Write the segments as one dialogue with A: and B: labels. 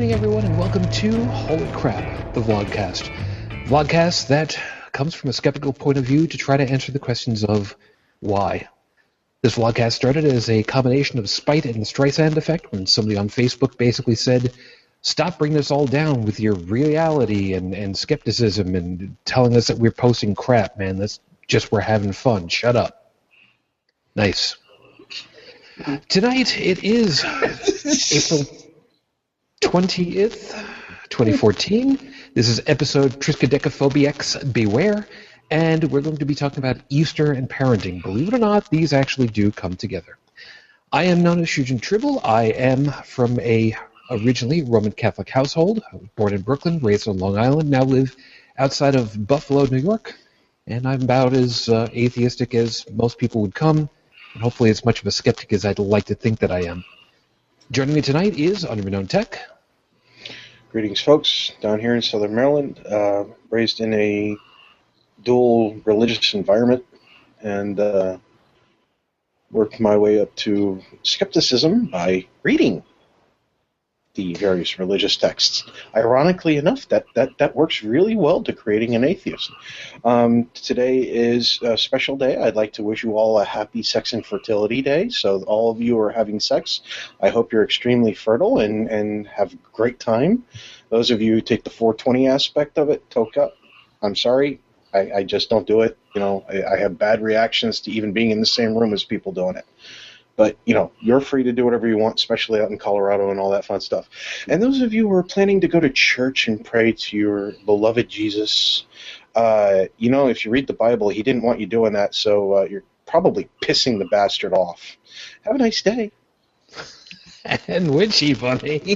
A: evening, everyone, and welcome to Holy Crap, the Vlogcast. Vlogcast that comes from a skeptical point of view to try to answer the questions of why. This vlogcast started as a combination of spite and the Streisand effect when somebody on Facebook basically said, stop bringing us all down with your reality and skepticism and telling us that we're posting crap, man. That's just we're having fun. Shut up. Nice. Tonight it is April 20th, 2014. This is episode Triskaidekaphobiax Beware, and we're going to be talking about Easter and parenting. Believe it or not, these actually do come together. I am known as Shujin Tribble. I am from a originally Roman Catholic household. I was born in Brooklyn, raised on Long Island, now live outside of Buffalo, New York, and I'm about as atheistic as most people would come, and hopefully as much of a skeptic as I'd like to think that I am. Joining me tonight is Underknown Tech.
B: Greetings, folks. Down here in Southern Maryland, raised in a dual religious environment, and worked my way up to skepticism by reading the various religious texts. Ironically enough, that works really well to creating an atheist. Today is a special day. I'd like to wish you all a happy Sex and Fertility Day. So all of you who are having sex, I hope you're extremely fertile and have a great time. Those of you who take the 420 aspect of it, toke up. I'm sorry. I just don't do it. You know, I have bad reactions to even being in the same room as people doing it. But, you know, you're free to do whatever you want, especially out in Colorado and all that fun stuff. And those of you who are planning to go to church and pray to your beloved Jesus, you know, if you read the Bible, he didn't want you doing that, so you're probably pissing the bastard off. Have a nice day.
A: And witchy, buddy.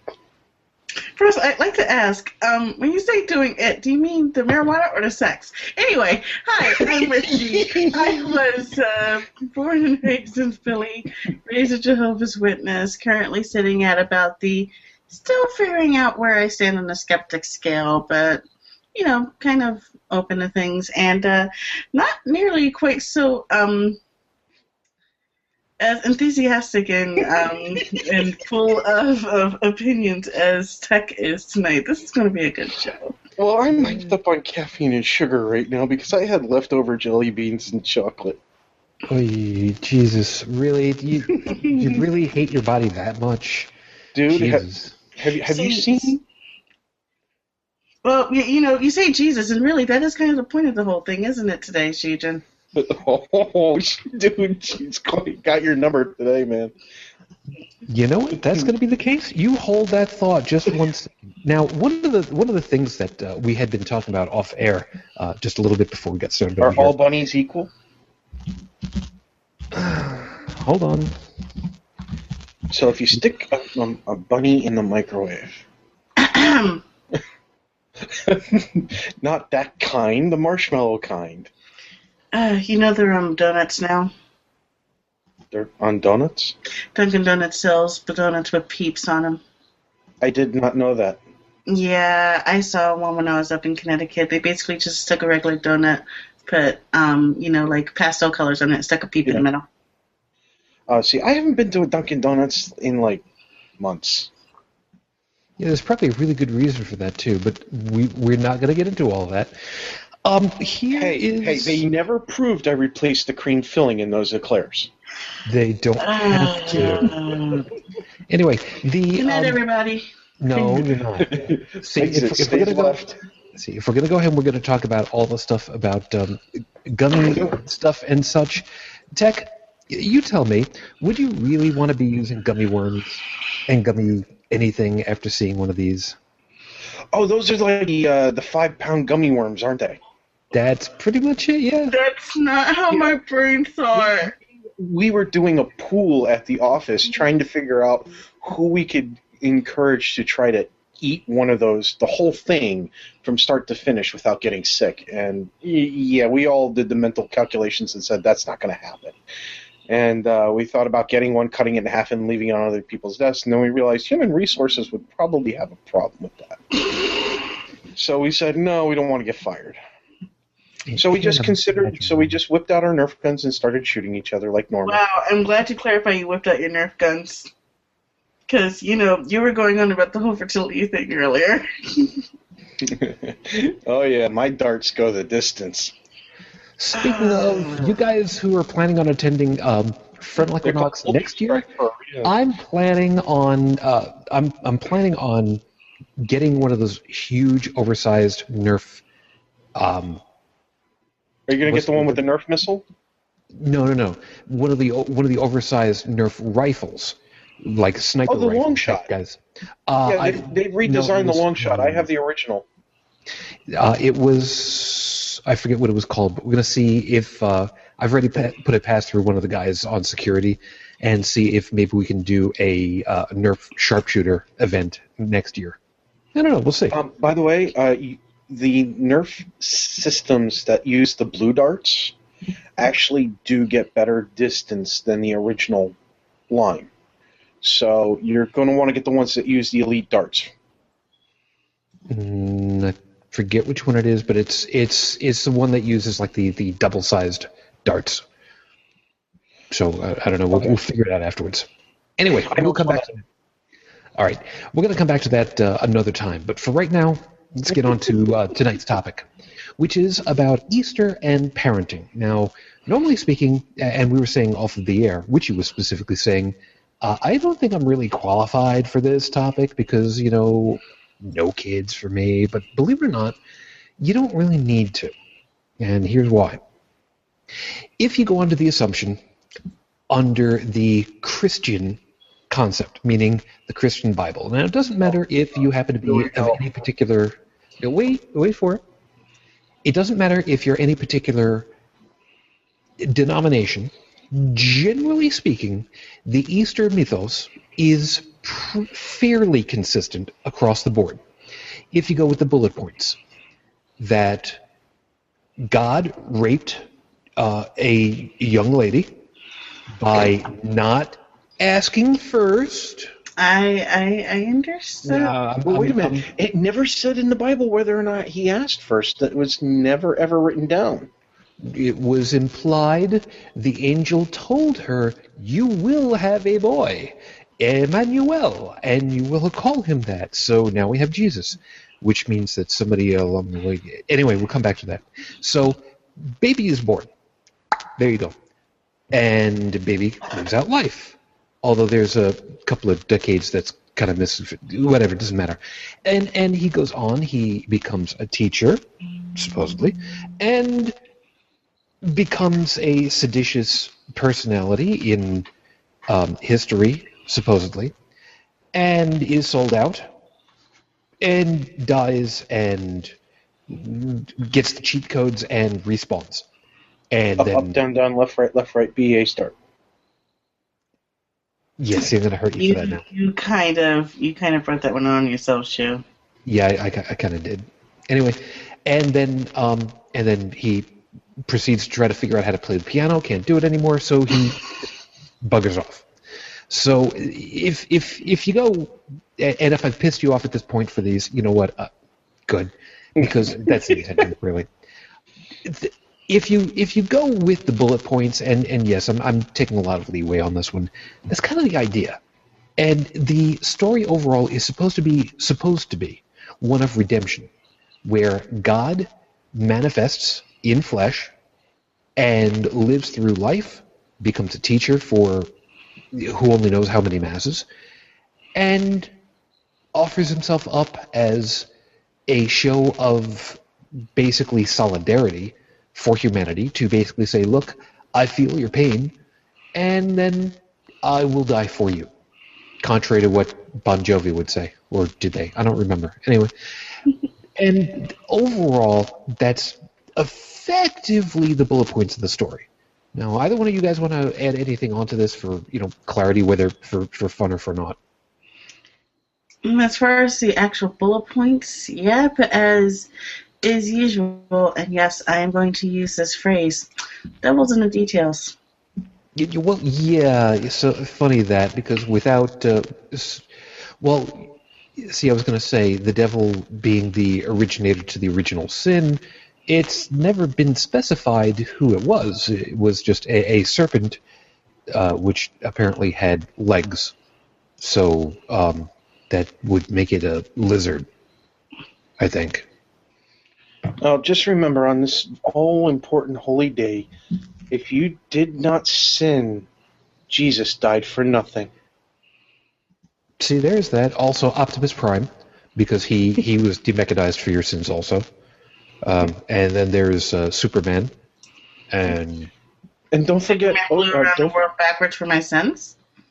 C: First, I'd like to ask, when you say doing it, do you mean the marijuana or the sex? Anyway, hi, I'm Richie. I was born and raised in Philly, raised a Jehovah's Witness, currently sitting at about still figuring out where I stand on the skeptic scale, but, you know, kind of open to things, and not nearly quite so, as enthusiastic and full of opinions as Tech is tonight. This is going to be a good show.
B: Well, I'm hyped up on caffeine and sugar right now because I had leftover jelly beans and chocolate.
A: Oy, Jesus, really? You really hate your body that much?
B: Dude,
A: Jesus.
B: have you seen...
C: Well, you know, you say Jesus, and really that is kind of the point of the whole thing, isn't it, today, Shujin?
B: Oh, dude, she's got your number today, man.
A: You know what? That's going to be the case. You hold that thought just one second. Now, one of the things that we had been talking about off air just a little bit before we got started.
B: Are all bunnies equal?
A: Hold on.
B: So if you stick a bunny in the microwave, not that kind, the marshmallow kind.
C: You know they're on donuts now.
B: They're on donuts?
C: Dunkin' Donuts sells the donuts with peeps on them.
B: I did not know that.
C: Yeah, I saw one when I was up in Connecticut. They basically just stuck a regular donut, put, you know, like pastel colors on it, and stuck a peep in the middle.
B: See, I haven't been to a Dunkin' Donuts in, like, months.
A: Yeah, there's probably a really good reason for that, too, but we're not going to get into all of that.
B: Hey, they never proved I replaced the cream filling in those eclairs.
A: They don't have to. Anyway,
C: Good night, everybody.
A: No, you're not. See, if we're going to go ahead and we're going to talk about all the stuff about gummy stuff and such, Tech, you tell me, would you really want to be using gummy worms and gummy anything after seeing one of these?
B: Oh, those are like the 5-pound gummy worms, aren't they?
A: That's pretty much it, yeah.
C: That's not how my brain thought.
B: We were doing a pool at the office trying to figure out who we could encourage to try to eat one of those, the whole thing, from start to finish without getting sick. And, yeah, we all did the mental calculations and said that's not going to happen. And we thought about getting one, cutting it in half, and leaving it on other people's desks. And then we realized human resources would probably have a problem with that. So we said, no, we don't want to get fired. So we just whipped out our Nerf guns and started shooting each other like normal.
C: Wow, I'm glad to clarify you whipped out your Nerf guns. Because, you were going on about the whole fertility thing earlier.
B: Oh, yeah, my darts go the distance.
A: Speaking of, you guys who are planning on attending Frontal Equinox next year, I'm planning on getting one of those huge, oversized Nerf.
B: Are you going to get the one with the Nerf missile?
A: No. One of the oversized Nerf rifles, like sniper rifle.
B: Oh, the long shot,
A: guys.
B: They've redesigned the long shot. I have the original.
A: It was, I forget what it was called, but we're going to see if I've already put it past through one of the guys on security and see if maybe we can do a Nerf sharpshooter event next year. I don't know. We'll see.
B: By the way, the Nerf systems that use the blue darts actually do get better distance than the original line. So you're going to want to get the ones that use the elite darts.
A: I forget which one it is, but it's the one that uses like the double-sized darts. So I don't know. We'll figure it out afterwards. Anyway, we'll come back to that. All right, we're going to come back to that another time. But for right now, let's get on to tonight's topic, which is about Easter and parenting. Now, normally speaking, and we were saying off of the air, Witchy was specifically saying, I don't think I'm really qualified for this topic because, no kids for me. But believe it or not, you don't really need to. And here's why. If you go under the assumption, under the Christian concept, meaning the Christian Bible. Now, it doesn't matter if you happen to be of any particular... Wait for it. It doesn't matter if you're any particular denomination. Generally speaking, the Easter mythos is fairly consistent across the board. If you go with the bullet points, that God raped a young lady by not asking first.
C: I understood.
B: Wait a minute. It never said in the Bible whether or not he asked first. That was never, ever written down.
A: It was implied. The angel told her, you will have a boy, Emmanuel, and you will call him that. So now we have Jesus, which means that somebody along the way... Anyway, we'll come back to that. So, baby is born. There you go. And baby lives out life. Although there's a couple of decades that's kind of missing. Whatever, it doesn't matter. And he goes on. He becomes a teacher, supposedly, and becomes a seditious personality in history, supposedly, and is sold out, and dies, and gets the cheat codes and respawns. And
B: up, down, down, left, right, B, A, start.
A: Yes, I'm going to hurt you for that now.
C: You kind of brought that one on yourself, Shu.
A: Yeah, I kind of did. Anyway, and then he proceeds to try to figure out how to play the piano. Can't do it anymore, so he buggers off. So if you go, and if I've pissed you off at this point for these, you know what? Good, because that's the intention, really. If you go with the bullet points, and yes, I'm taking a lot of leeway on this one. That's kind of the idea, and the story overall is supposed to be one of redemption, where God manifests in flesh and lives through life, becomes a teacher for who only knows how many masses, and offers himself up as a show of basically solidarity for humanity, to basically say, look, I feel your pain, and then I will die for you. Contrary to what Bon Jovi would say. Or did they? I don't remember. Anyway. And overall, that's effectively the bullet points of the story. Now, either one of you guys want to add anything onto this for, clarity, whether for fun or for not?
C: As far as the actual bullet points, yeah, but as is usual, and yes, I am going to use this phrase, devil's in the details.
A: Well, yeah, it's so funny that, because without, see, I was going to say, the devil being the originator to the original sin, it's never been specified who it was. It was just a serpent, which apparently had legs, So that would make it a lizard, I think.
B: Now, just remember, on this all-important holy day, if you did not sin, Jesus died for nothing.
A: See, there's that. Also, Optimus Prime, because he was demechanized for your sins also. And then there's Superman. And
B: don't forget...
C: flew around the world backwards for my sins?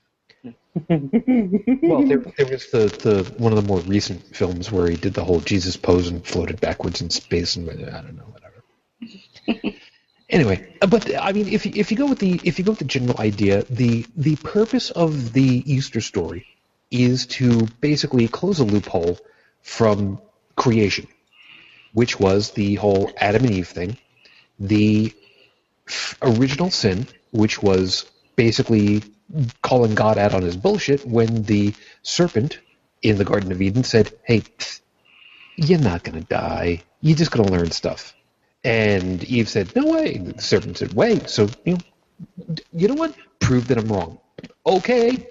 A: well, there was the one of the more recent films where he did the whole Jesus pose and floated backwards in space, and I don't know, whatever. Anyway, but I mean, if you go with the general idea, the purpose of the Easter story is to basically close a loophole from creation, which was the whole Adam and Eve thing, the original sin, which was basically calling God out on his bullshit when the serpent in the Garden of Eden said, hey, you're not going to die. You're just going to learn stuff. And Eve said, no way. The serpent said, wait. So, you know what? Prove that I'm wrong. Okay.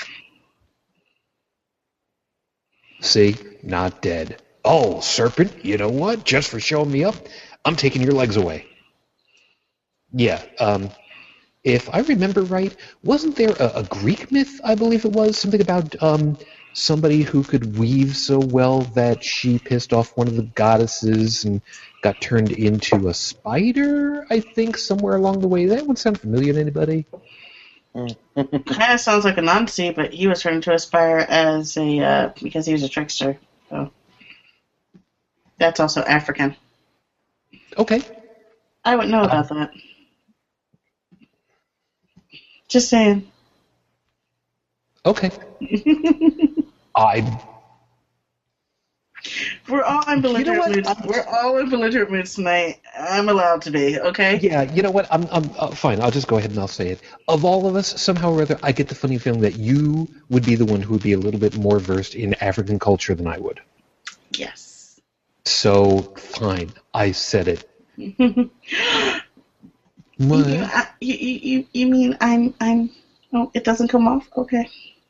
A: See? Not dead. Oh, serpent, you know what? Just for showing me up, I'm taking your legs away. Yeah, if I remember right, wasn't there a Greek myth, I believe it was, something about somebody who could weave so well that she pissed off one of the goddesses and got turned into a spider, I think, somewhere along the way. Does that one sound familiar to anybody?
C: Kind of sounds like a Nazi, but he was turned into a spider as because he was a trickster. So that's also African.
A: Okay.
C: I wouldn't know about that. Just saying.
A: Okay.
C: We're all in belligerent moods. We're all in belligerent moods tonight. I'm allowed to be, okay?
A: Yeah, you know what? I'm fine. I'll just go ahead and I'll say it. Of all of us, somehow or other, I get the funny feeling that you would be the one who would be a little bit more versed in African culture than I would.
C: Yes.
A: So, fine. I said it. What?
C: You mean I'm oh, it doesn't come off? Okay.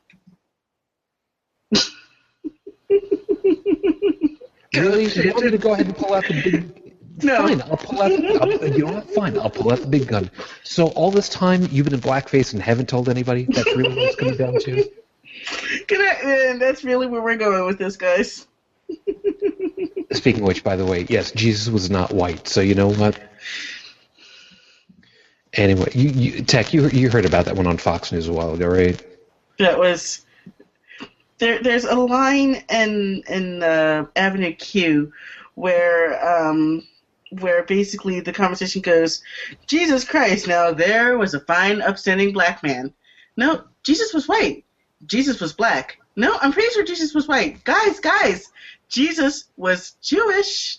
A: Really? You want me to go ahead and pull out the big...
C: No.
A: Fine, I'll pull out... you know what? Fine, I'll pull out the big gun. So all this time, you've been in blackface and haven't told anybody? That's really what it's coming down to?
C: That's really where we're going with this, guys.
A: Speaking of which, by the way, yes, Jesus was not white, so you know what? Anyway, Tech, you heard about that one on Fox News a while ago, right?
C: That was... There's a line in Avenue Q where basically the conversation goes, Jesus Christ, now there was a fine, upstanding black man. No, Jesus was white. Jesus was black. No, I'm pretty sure Jesus was white. Guys, Jesus was Jewish.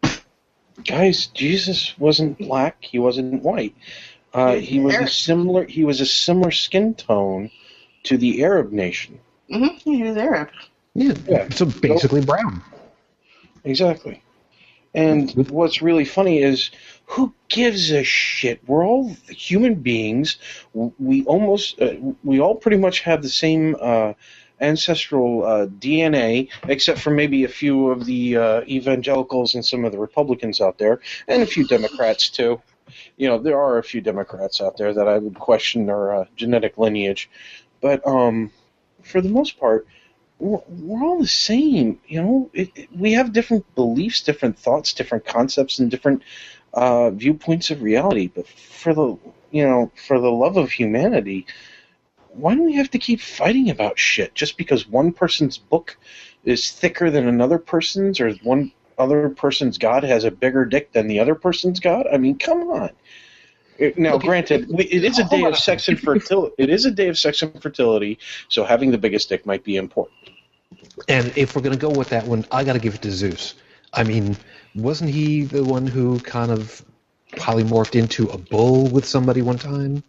B: Guys, Jesus wasn't black. He wasn't white. He was a similar skin tone to the Arab nation.
C: Mm-hmm. He was Arab.
A: Yeah. So basically brown.
B: Exactly. And what's really funny is, who gives a shit? We're all human beings. We all pretty much have the same ancestral DNA, except for maybe a few of the evangelicals and some of the Republicans out there, and a few Democrats too. You know, there are a few Democrats out there that I would question their genetic lineage, but for the most part, we're all the same. You know, we have different beliefs, different thoughts, different concepts, and different viewpoints of reality. But for the love of humanity, why do we have to keep fighting about shit just because one person's book is thicker than another person's, or one other person's God has a bigger dick than the other person's God? I mean, come on. Now, granted, it is a day of sex and fertility. It is a day of sex and fertility, so having the biggest dick might be important.
A: And if we're going to go with that one, I got to give it to Zeus. I mean, wasn't he the one who kind of polymorphed into a bull with somebody one time?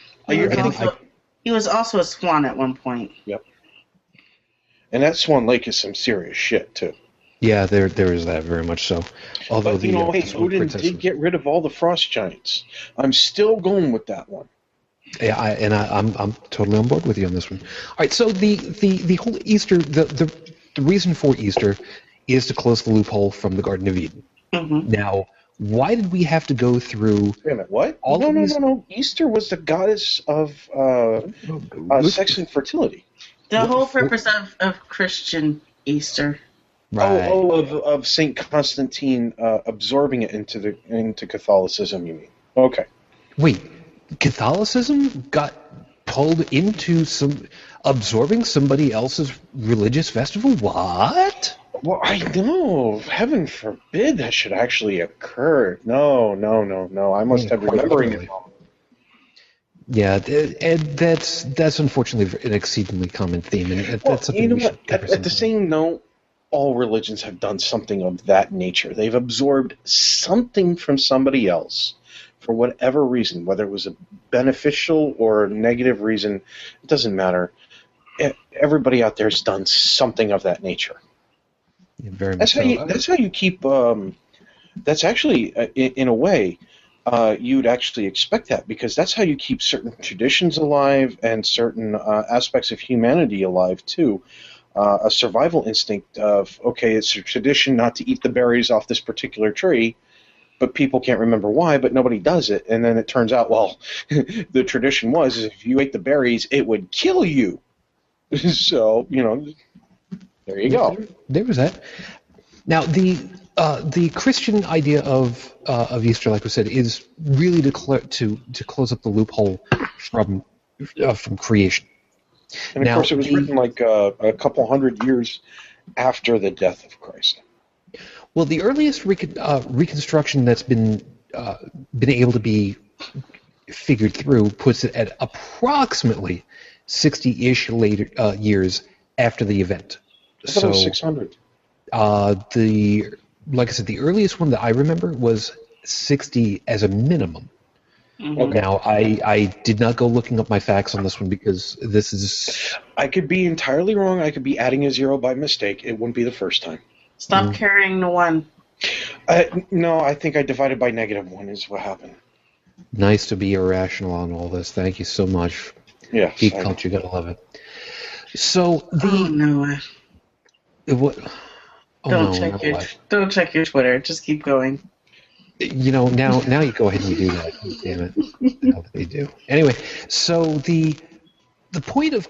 C: He was also a swan at one point.
B: Yep. And that Swan Lake is some serious shit, too.
A: Yeah, there is that, very much so. Although
B: Odin did get rid of all the frost giants. I'm still going with that one.
A: Yeah, I'm totally on board with you on this one. All right, so the whole Easter, the reason for Easter is to close the loophole from the Garden of Eden.
C: Mm-hmm.
A: Now, why did we have to go through
B: Wait a minute, what?
A: all
B: No,
A: of
B: no,
A: these?
B: no, no. Easter was the goddess of sex and fertility.
C: The whole purpose of Christian Easter.
A: Right.
B: Of Saint Constantine absorbing it into Catholicism. You mean? Okay.
A: Wait, Catholicism got pulled into absorbing somebody else's religious festival? What?
B: Well, I know. Heaven forbid that should actually occur. No. I must have remembering it wrong.
A: Yeah, and that's unfortunately an exceedingly common theme, and that's something we should cover
B: At the same note, all religions have done something of that nature. They've absorbed something from somebody else for whatever reason, whether it was a beneficial or negative reason. It doesn't matter. Everybody out there has done something of that nature.
A: Yeah, very much.
B: That's how you keep. That's actually, in a way, you'd actually expect that, because that's how you keep certain traditions alive and certain aspects of humanity alive too. A survival instinct of, okay, it's a tradition not to eat the berries off this particular tree, but people can't remember why, but nobody does it. And then it turns out, well, the tradition was if you ate the berries, it would kill you. So, there you go.
A: There was that. Now, the Christian idea of Easter, like we said, is really to close up the loophole from creation.
B: And of course, it was written like a couple hundred years after the death of Christ.
A: Well, the earliest reconstruction that's been able to be figured through puts it at approximately 60-ish later years after the event.
B: I thought it was 600.
A: Like I said, the earliest one that I remember was 60 as a minimum.
C: Mm-hmm.
A: Now, I did not go looking up my facts on this one because this is...
B: I could be entirely wrong. I could be adding a zero by mistake. It wouldn't be the first time.
C: Stop carrying the one.
B: No, I think I divided by -1 is what happened.
A: Nice to be irrational on all this. Thank you so much.
B: Yeah.
A: Geek culture, you gotta love it. So
C: Oh, no.
A: what? Oh,
C: Don't check your Twitter. Just keep going.
A: Now you go ahead and you do that. Damn it! How they do. Anyway, so the point of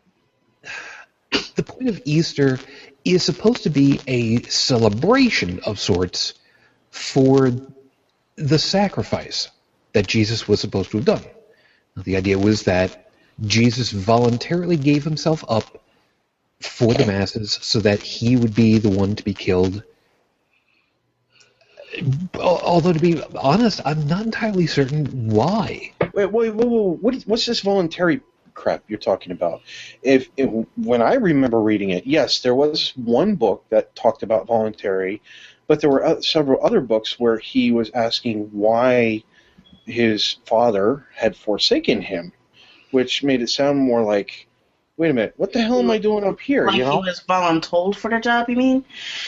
A: Easter is supposed to be a celebration of sorts for the sacrifice that Jesus was supposed to have done. Now, the idea was that Jesus voluntarily gave himself up for the masses so that he would be the one to be killed. Although, to be honest, I'm not entirely certain why.
B: Wait, what's this voluntary crap you're talking about? When I remember reading it, yes, there was one book that talked about voluntary, but there were several other books where he was asking why his father had forsaken him, which made it sound more like, wait a minute, what the hell am I doing up here?
C: Like he was voluntold for the job, you mean?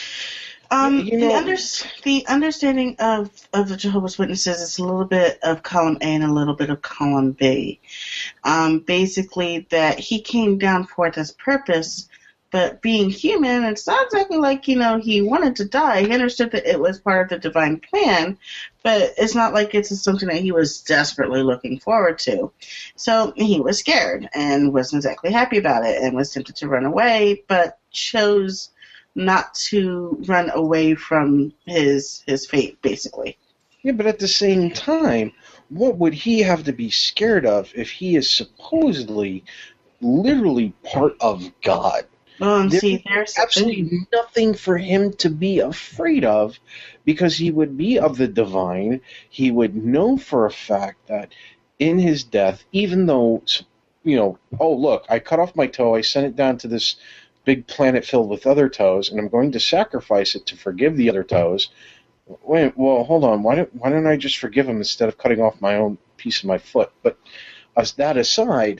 C: The understanding of the Jehovah's Witnesses is a little bit of column A and a little bit of column B. Basically, that he came down for this purpose, but being human, it's not exactly like, he wanted to die. He understood that it was part of the divine plan, but it's not like it's something that he was desperately looking forward to. So he was scared and wasn't exactly happy about it and was tempted to run away, but chose not to run away from his fate, basically.
B: Yeah, but at the same time, what would he have to be scared of if he is supposedly, literally part of God?
C: Well, there's
B: absolutely nothing for him to be afraid of, because he would be of the divine. He would know for a fact that in his death, even though, oh, look, I cut off my toe, I sent it down to this big planet filled with other toes, and I'm going to sacrifice it to forgive the other toes. Wait, well, hold on. Why don't I just forgive him instead of cutting off my own piece of my foot? But as that aside,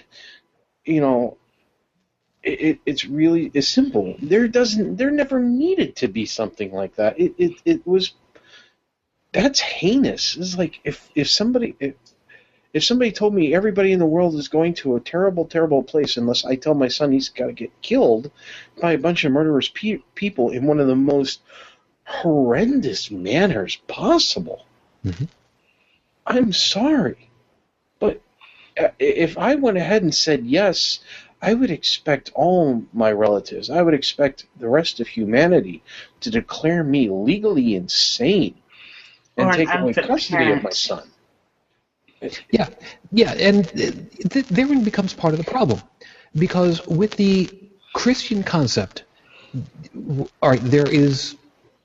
B: it's really as simple. There never needed to be something like that. It was, that's heinous. It's like if If somebody told me everybody in the world is going to a terrible, terrible place unless I tell my son he's got to get killed by a bunch of murderous people in one of the most horrendous manners possible, I'm sorry. But if I went ahead and said yes, I would expect all my relatives, I would expect the rest of humanity to declare me legally insane and take away custody of my son.
A: Yeah, and therein becomes part of the problem. Because with the Christian concept, all right, there is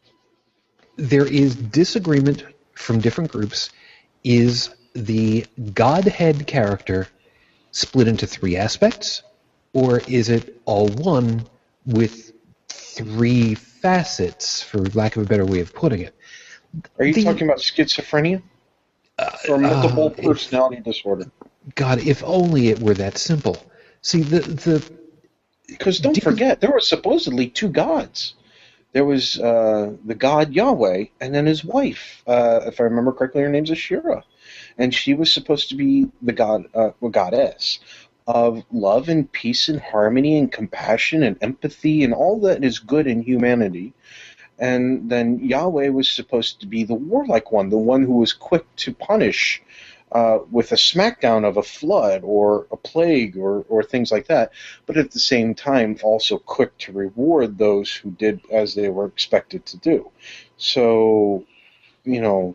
A: disagreement from different groups. Is the Godhead character split into three aspects, or is it all one with three facets, for lack of a better way of putting it?
B: Are you talking about schizophrenia? Or multiple personality disorder?
A: God, if only it were that simple. See,
B: because don't forget, there were supposedly two gods. There was the god Yahweh, and then his wife. If I remember correctly, her name's Ashera, and she was supposed to be the goddess of love and peace and harmony and compassion and empathy and all that is good in humanity. And then Yahweh was supposed to be the warlike one, the one who was quick to punish with a smackdown of a flood or a plague or things like that, but at the same time also quick to reward those who did as they were expected to do. So,
A: yeah,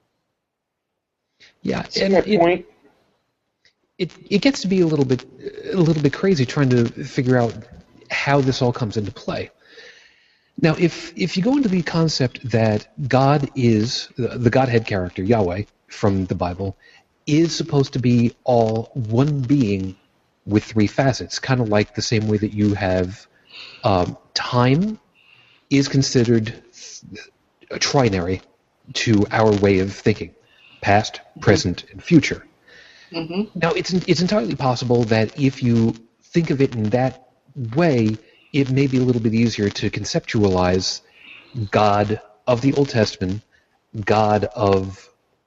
B: and that point.
A: It gets to be a little bit crazy trying to figure out how this all comes into play. Now, if you go into the concept that God is, the Godhead character, Yahweh, from the Bible, is supposed to be all one being with three facets, kind of like the same way that you have time is considered a trinary to our way of thinking, past, present, and future. Now, it's entirely possible that if you think of it in that way, it may be a little bit easier to conceptualize God of the Old Testament, God of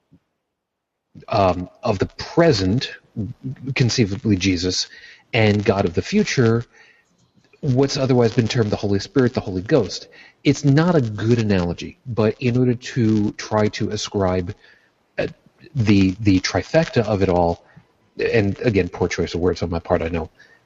A: the present, conceivably Jesus, and God of the future, what's otherwise been termed the Holy Spirit, the Holy Ghost. It's not a good analogy, but in order to try to ascribe the trifecta of it all, and again, poor choice of words on my part, I know,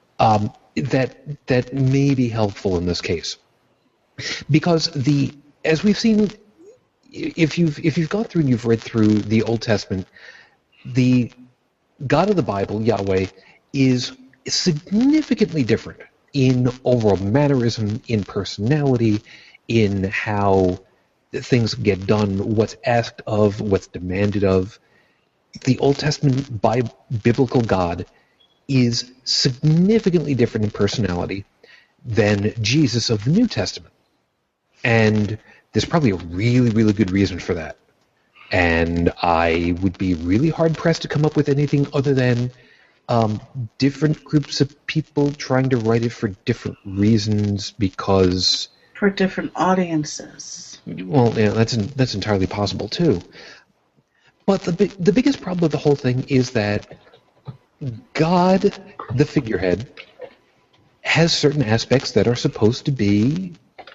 A: that may be helpful in this case, because as we've seen, if you've gone through and you've read through the Old Testament, the God of the Bible, Yahweh, is significantly different in overall mannerism, in personality, in how things get done, what's asked of, what's demanded of. The Old Testament biblical God is significantly different in personality than Jesus of the New Testament. And there's probably a really, really good reason for that. And I would be really hard-pressed to come up with anything other than different groups of people trying to write it for different reasons because...
C: For different audiences.
A: Well, yeah, that's entirely possible, too. But the biggest problem with the whole thing is that God, the figurehead, has certain aspects that are supposed to be,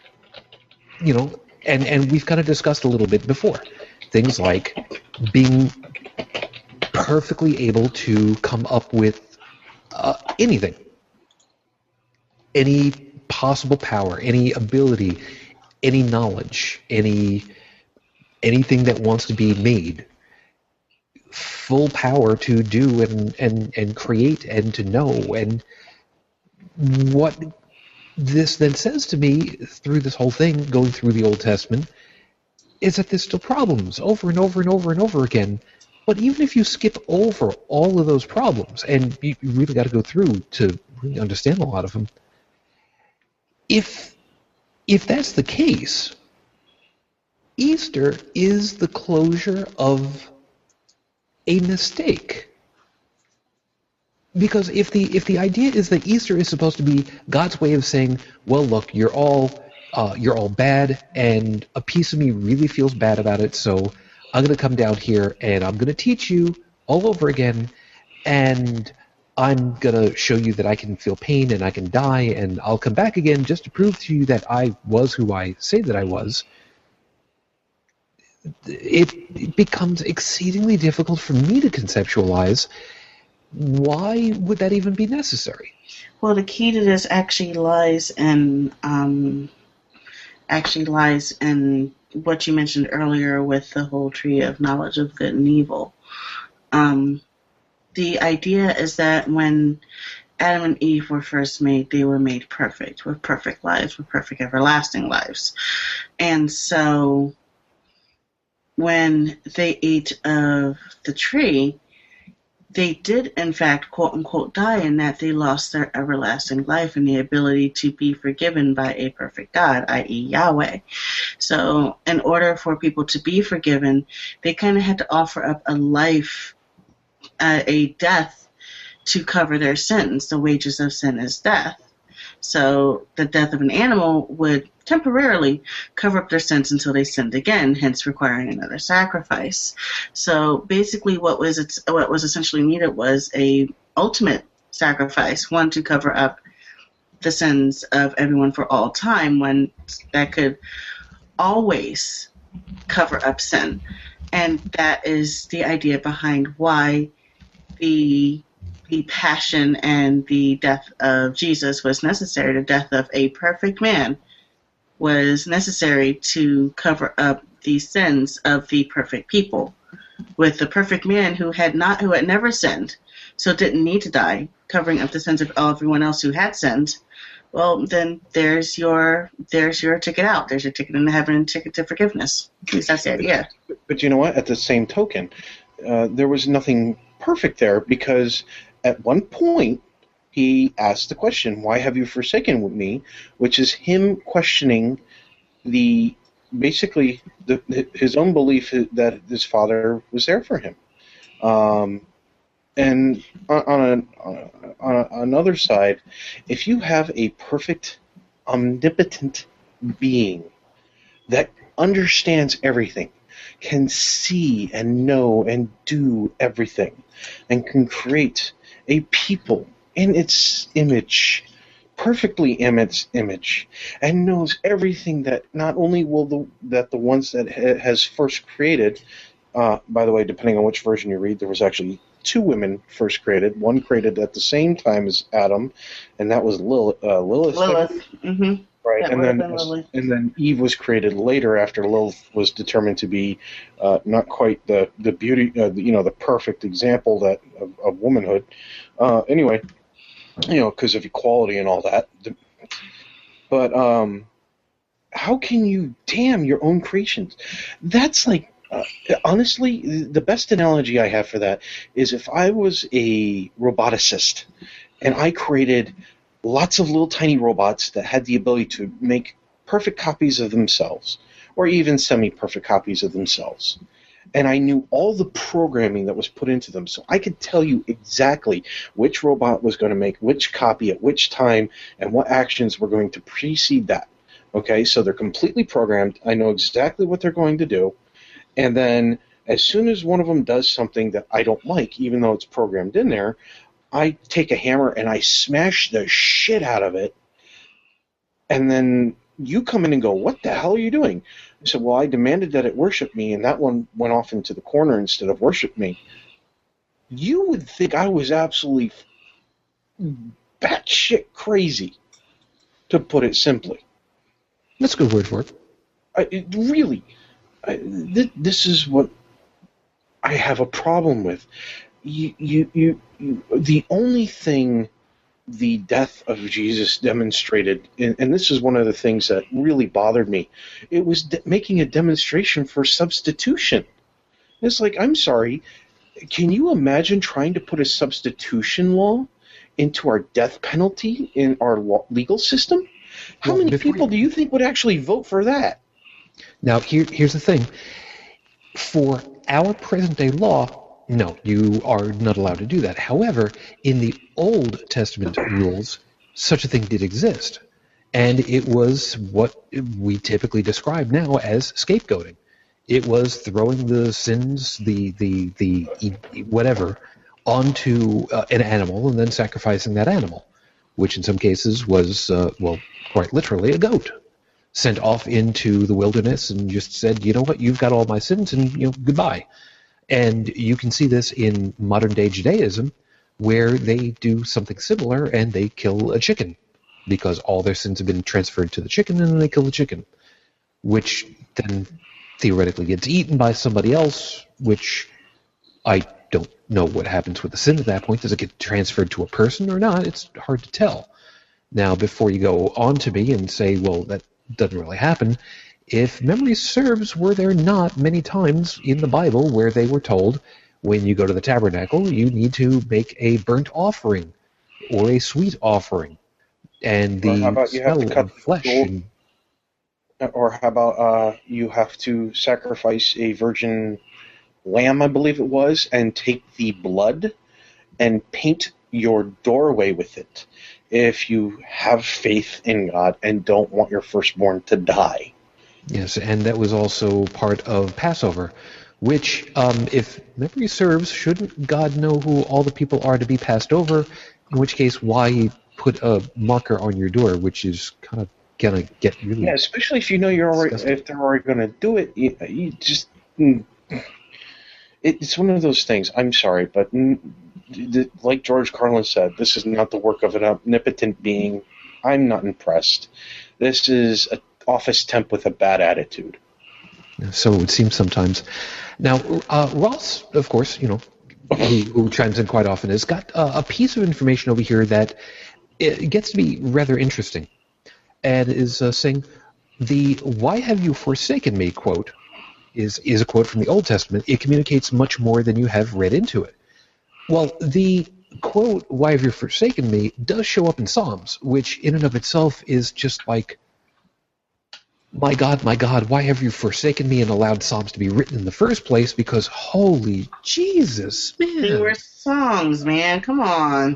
A: and we've kind of discussed a little bit before. Things like being perfectly able to come up with anything. Any possible power, any ability, any knowledge, anything that wants to be made. Full power to do and create and to know. And what this then says to me through this whole thing, going through the Old Testament, is that there's still problems over and over and over and over again. But even if you skip over all of those problems, and you really got to go through to really understand a lot of them, if that's the case, Easter is the closure of a mistake. Because if the idea is that Easter is supposed to be God's way of saying, well, look, you're all bad, and a piece of me really feels bad about it, so I'm going to come down here and I'm going to teach you all over again, and I'm going to show you that I can feel pain and I can die, and I'll come back again just to prove to you that I was who I say that I was, it becomes exceedingly difficult for me to conceptualize why would that even be necessary.
C: Well, the key to this actually lies in what you mentioned earlier with the whole tree of knowledge of good and evil. The idea is that when Adam and Eve were first made, they were made perfect, with perfect lives, with perfect everlasting lives. And so when they ate of the tree, they did, in fact, quote-unquote, die in that they lost their everlasting life and the ability to be forgiven by a perfect God, i.e. Yahweh. So in order for people to be forgiven, they kind of had to offer up a life, a death, to cover their sins. The wages of sin is death. So the death of an animal would temporarily cover up their sins until they sinned again, hence requiring another sacrifice. So basically what was essentially needed was a ultimate sacrifice, one to cover up the sins of everyone for all time, one that could always cover up sin. And that is the idea behind why the passion and the death of Jesus was necessary. The death of a perfect man was necessary to cover up the sins of the perfect people. With the perfect man who had never sinned, so didn't need to die, covering up the sins of everyone else who had sinned, well, then there's your ticket out. There's your ticket into heaven and ticket to forgiveness. At least that's the idea.
B: But you know what? At the same token, there was nothing perfect there, because at one point he asked the question, "Why have you forsaken me?" Which is him questioning his own belief that his father was there for him. And on another side, if you have a perfect, omnipotent being that understands everything, can see and know and do everything, and can create a people in its image, perfectly in its image, and knows everything that not only the ones that has first created. By the way, depending on which version you read, there was actually two women first created. One created at the same time as Adam, and that was Lilith.
C: Mm-hmm.
B: Right, and then Eve was created later after Lilith was determined to be not quite the beauty, the perfect example of womanhood. Anyway, because of equality and all that. But how can you damn your own creations? That's like, honestly, the best analogy I have for that is if I was a roboticist and I created lots of little tiny robots that had the ability to make perfect copies of themselves, or even semi-perfect copies of themselves. And I knew all the programming that was put into them, so I could tell you exactly which robot was going to make which copy at which time and what actions were going to precede that. Okay, so they're completely programmed. I know exactly what they're going to do. And then as soon as one of them does something that I don't like, even though it's programmed in there, I take a hammer and I smash the shit out of it, and then you come in and go, "What the hell are you doing?" I said, "Well, I demanded that it worship me, and that one went off into the corner instead of worship me." You would think I was absolutely batshit crazy, to put it simply.
A: That's a good word for it.
B: This is what I have a problem with. The only thing the death of Jesus demonstrated, and this is one of the things that really bothered me, it was making a demonstration for substitution. It's like, I'm sorry, can you imagine trying to put a substitution law into our death penalty in our legal system? How many people do you think would actually vote for that?
A: Now, here's the thing. For our present-day law, no, you are not allowed to do that. However, in the Old Testament rules, such a thing did exist. And it was what we typically describe now as scapegoating. It was throwing the sins, the whatever, onto an animal and then sacrificing that animal, which in some cases was, quite literally a goat, sent off into the wilderness and just said, you know what, you've got all my sins and, goodbye. And you can see this in modern-day Judaism, where they do something similar and they kill a chicken because all their sins have been transferred to the chicken, and then they kill the chicken, which then theoretically gets eaten by somebody else, which I don't know what happens with the sin at that point. Does it get transferred to a person or not? It's hard to tell. Now, before you go on to me and say, well, that doesn't really happen, if memory serves, were there not many times in the Bible where they were told, when you go to the tabernacle, you need to make a burnt offering or a sweet offering, and the smell of flesh.
B: Or how about you have to sacrifice a virgin lamb, I believe it was, and take the blood and paint your doorway with it if you have faith in God and don't want your firstborn to die.
A: Yes, and that was also part of Passover, which, if memory serves, shouldn't God know who all the people are to be passed over? In which case, why put a marker on your door, which is kind of going to get really...
B: Yeah, especially if you know if they're already going to do it, you just... It's one of those things. I'm sorry, but like George Carlin said, this is not the work of an omnipotent being. I'm not impressed. This is an office temp with a bad attitude.
A: So it would seem sometimes. Now, Ross, of course, who chimes in quite often, has got a piece of information over here that it gets to be rather interesting, and is saying the "Why have you forsaken me?" quote is a quote from the Old Testament. It communicates much more than you have read into it. Well, the quote, "Why have you forsaken me?" does show up in Psalms, which in and of itself is just like, my God, why have you forsaken me, and allowed Psalms to be written in the first place? Because holy Jesus, man.
C: They were songs, man. Come on.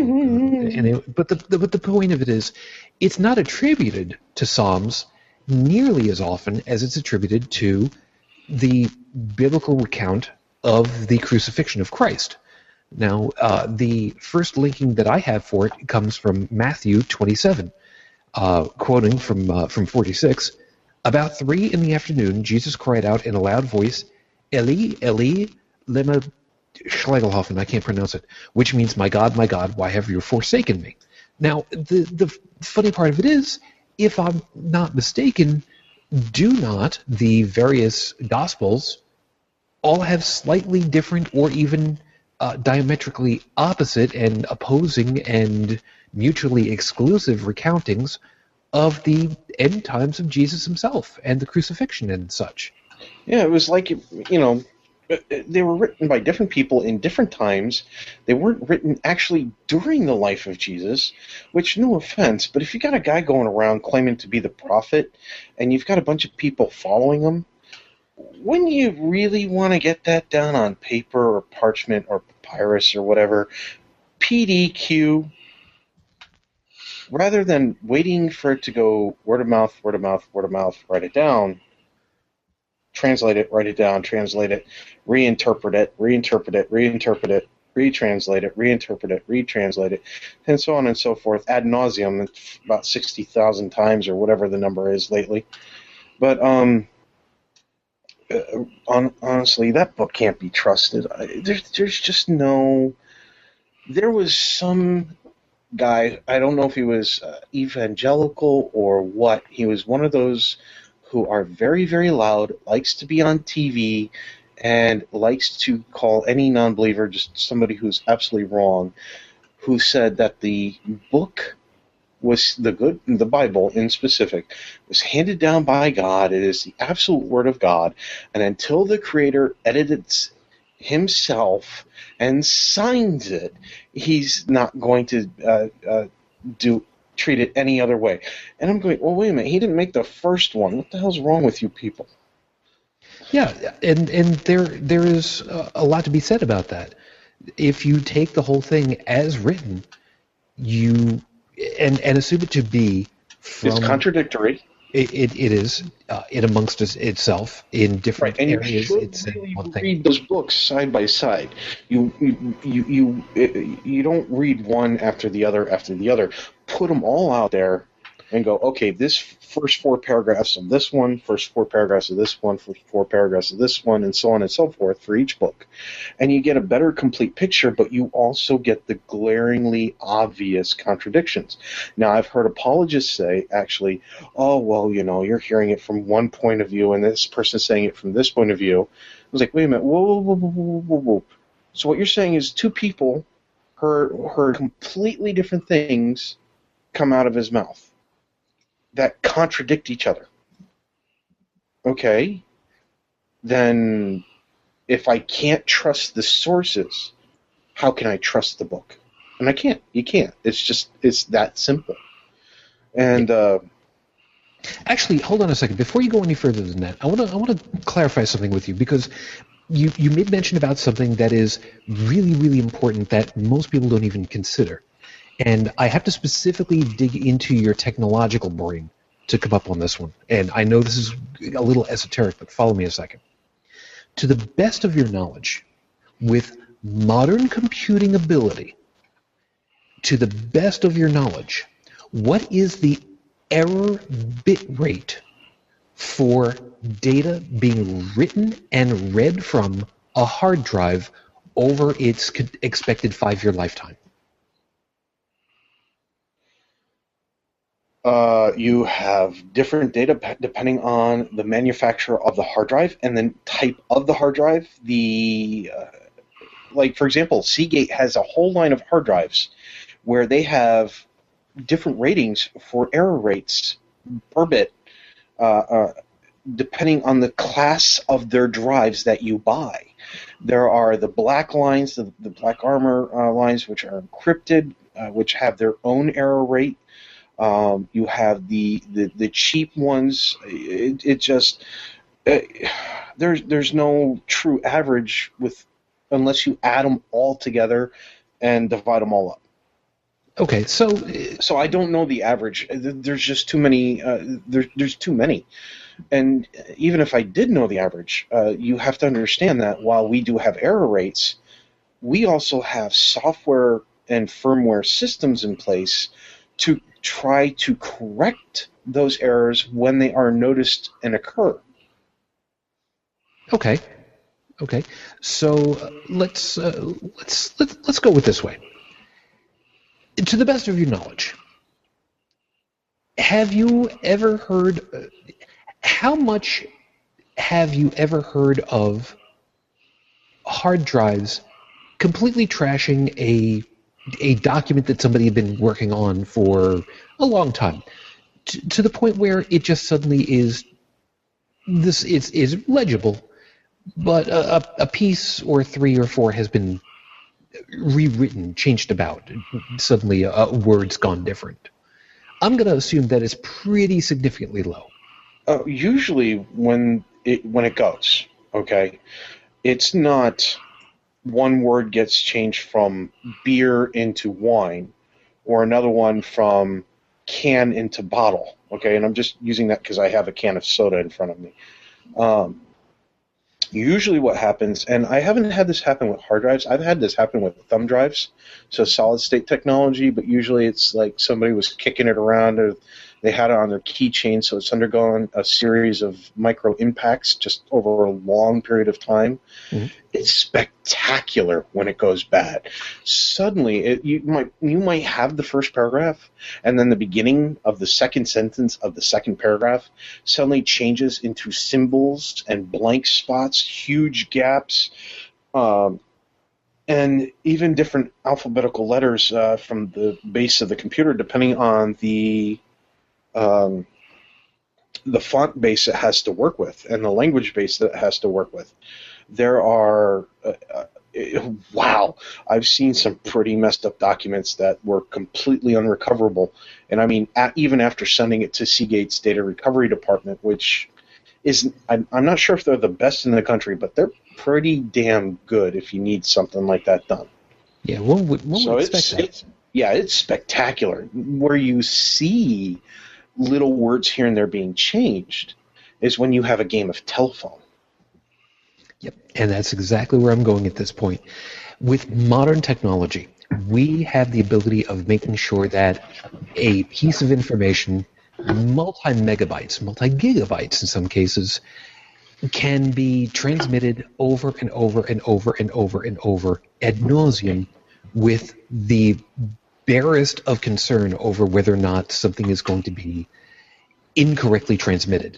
A: But the point of it is, it's not attributed to Psalms nearly as often as it's attributed to the biblical account of the crucifixion of Christ. Now, the first linking that I have for it comes from Matthew 27, quoting from 46. About 3 p.m, Jesus cried out in a loud voice, "Eli, Eli, lema Schlegelhofen," I can't pronounce it, which means, my God, why have you forsaken me?" Now, the funny part of it is, if I'm not mistaken, do not the various Gospels all have slightly different or even diametrically opposite and opposing and mutually exclusive recountings of the end times of Jesus himself and the crucifixion and such?
B: Yeah, it was like, they were written by different people in different times. They weren't written actually during the life of Jesus, which, no offense, but if you got a guy going around claiming to be the prophet and you've got a bunch of people following him, wouldn't you really want to get that down on paper or parchment or papyrus or whatever? PDQ, rather than waiting for it to go word of mouth, write it down, translate it, write it down, translate it, reinterpret it, retranslate it, reinterpret it, retranslate it, and so on and so forth, ad nauseum, about 60,000 times or whatever the number is lately. But honestly, that book can't be trusted. There's just no... There was some guy, I don't know if he was evangelical or what, he was one of those who are very, very loud, likes to be on TV, and likes to call any non-believer just somebody who's absolutely wrong, who said that the book was the Bible in specific, was handed down by God. It is the absolute word of God, and until the Creator edited it himself and signs it, he's not going to treat it any other way. And I'm going, well, wait a minute, he didn't make the first one. What the hell's wrong with you people?
A: Yeah, and there is a lot to be said about that. If you take the whole thing as written, and assume it to be from...
B: It's contradictory.
A: It is. It amongst itself in different
B: And you
A: areas.
B: should
A: It's
B: really
A: one thing.
B: read those books side by side. You don't read one after the other after the other. Put them all out there and go, okay, this first 4 paragraphs of this one, first 4 paragraphs of this one, first 4 paragraphs of this one, and so on and so forth for each book. And you get a better complete picture, but you also get the glaringly obvious contradictions. Now, I've heard apologists say, actually, oh, well, you're hearing it from one point of view, and this person's saying it from this point of view. I was like, wait a minute, whoa. So what you're saying is 2 people heard completely different things come out of his mouth that contradict each other. Okay, then if I can't trust the sources, how can I trust the book? And I can't. You can't. It's that simple. And
A: Actually, hold on a second. Before you go any further than that, I want to clarify something with you, because you made mention about something that is really, really important that most people don't even consider. And I have to specifically dig into your technological brain to come up on this one. And I know this is a little esoteric, but follow me a second. To the best of your knowledge, with modern computing ability, to the best of your knowledge, what is the error bit rate for data being written and read from a hard drive over its expected 5-year lifetime?
B: You have different data depending on the manufacturer of the hard drive and the type of the hard drive. Like, for example, Seagate has a whole line of hard drives where they have different ratings for error rates per bit, depending on the class of their drives that you buy. There are the black lines, the Black Armor lines, which are encrypted, which have their own error rate. You have the cheap ones. There's no true average unless you add them all together and divide them all up.
A: Okay, so
B: I don't know the average. There's just too many. There's too many. And even if I did know the average, you have to understand that while we do have error rates, we also have software and firmware systems in place to try to correct those errors when they are noticed and occur.
A: Okay. So let's go with this way. To the best of your knowledge, have you ever heard? How much have you ever heard of hard drives completely trashing a document that somebody had been working on for a long time, to the point where it just suddenly is legible, but a piece or 3 or 4 has been rewritten, changed about. Suddenly a word's gone different. I'm going to assume that is pretty significantly low.
B: Usually when it goes, okay, it's not one word gets changed from beer into wine, or another one from can into bottle. Okay, and I'm just using that because I have a can of soda in front of me. Usually what happens, and I haven't had this happen with hard drives, I've had this happen with thumb drives, so solid state technology, but usually it's like somebody was kicking it around, or they had it on their keychain, so it's undergone a series of micro impacts just over a long period of time. Mm-hmm. It's spectacular when it goes bad. Suddenly, you might have the first paragraph, and then the beginning of the second sentence of the second paragraph suddenly changes into symbols and blank spots, huge gaps, and even different alphabetical letters from the base of the computer, depending on the font base it has to work with and the language base that it has to work with. There are, wow, I've seen some pretty messed up documents that were completely unrecoverable. And I mean, even after sending it to Seagate's data recovery department, which is, I'm not sure if they're the best in the country, but they're pretty damn good if you need something like that done.
A: Yeah, one would expect that.
B: It's spectacular. Where you see little words here and there being changed is when you have a game of telephone.
A: Yep, and that's exactly where I'm going at this point. With modern technology, we have the ability of making sure that a piece of information, multi-megabytes, multi-gigabytes in some cases, can be transmitted over and over and over and over and over ad nauseum with the barest of concern over whether or not something is going to be incorrectly transmitted.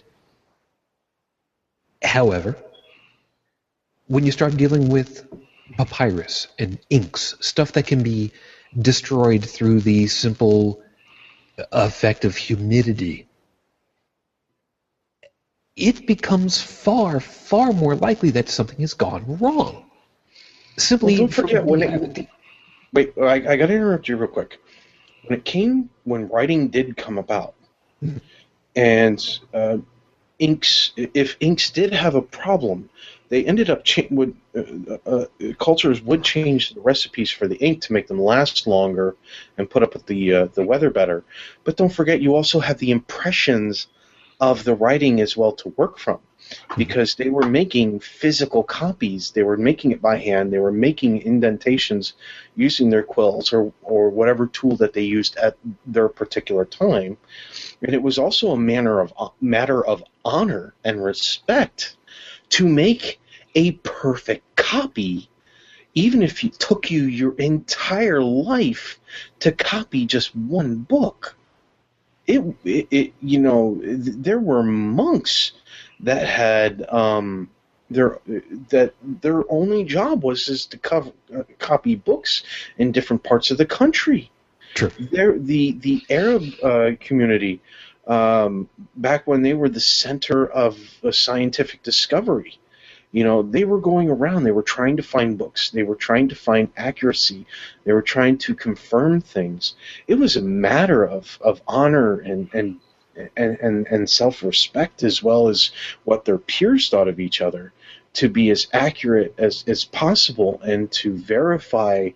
A: However, when you start dealing with papyrus and inks, stuff that can be destroyed through the simple effect of humidity, it becomes far, far more likely that something has gone wrong. Simply,
B: don't forget wait, I got to interrupt you real quick. When writing did come about, and if inks did have a problem, they ended up cultures would change the recipes for the ink to make them last longer and put up with the weather better. But don't forget, you also have the impressions of the writing as well to work from, because they were making physical copies. They were making it by hand. They were making indentations using their quills or whatever tool that they used at their particular time. And it was also a matter of honor and respect to make a perfect copy, even if it took you your entire life to copy just one book. There were monks that had their only job was to copy books in different parts of the country.
A: True.
B: The Arab community, back when they were the center of scientific discovery, they were going around. They were trying to find books. They were trying to find accuracy. They were trying to confirm things. It was a matter of honor and self-respect, as well as what their peers thought of each other, to be as accurate as possible and to verify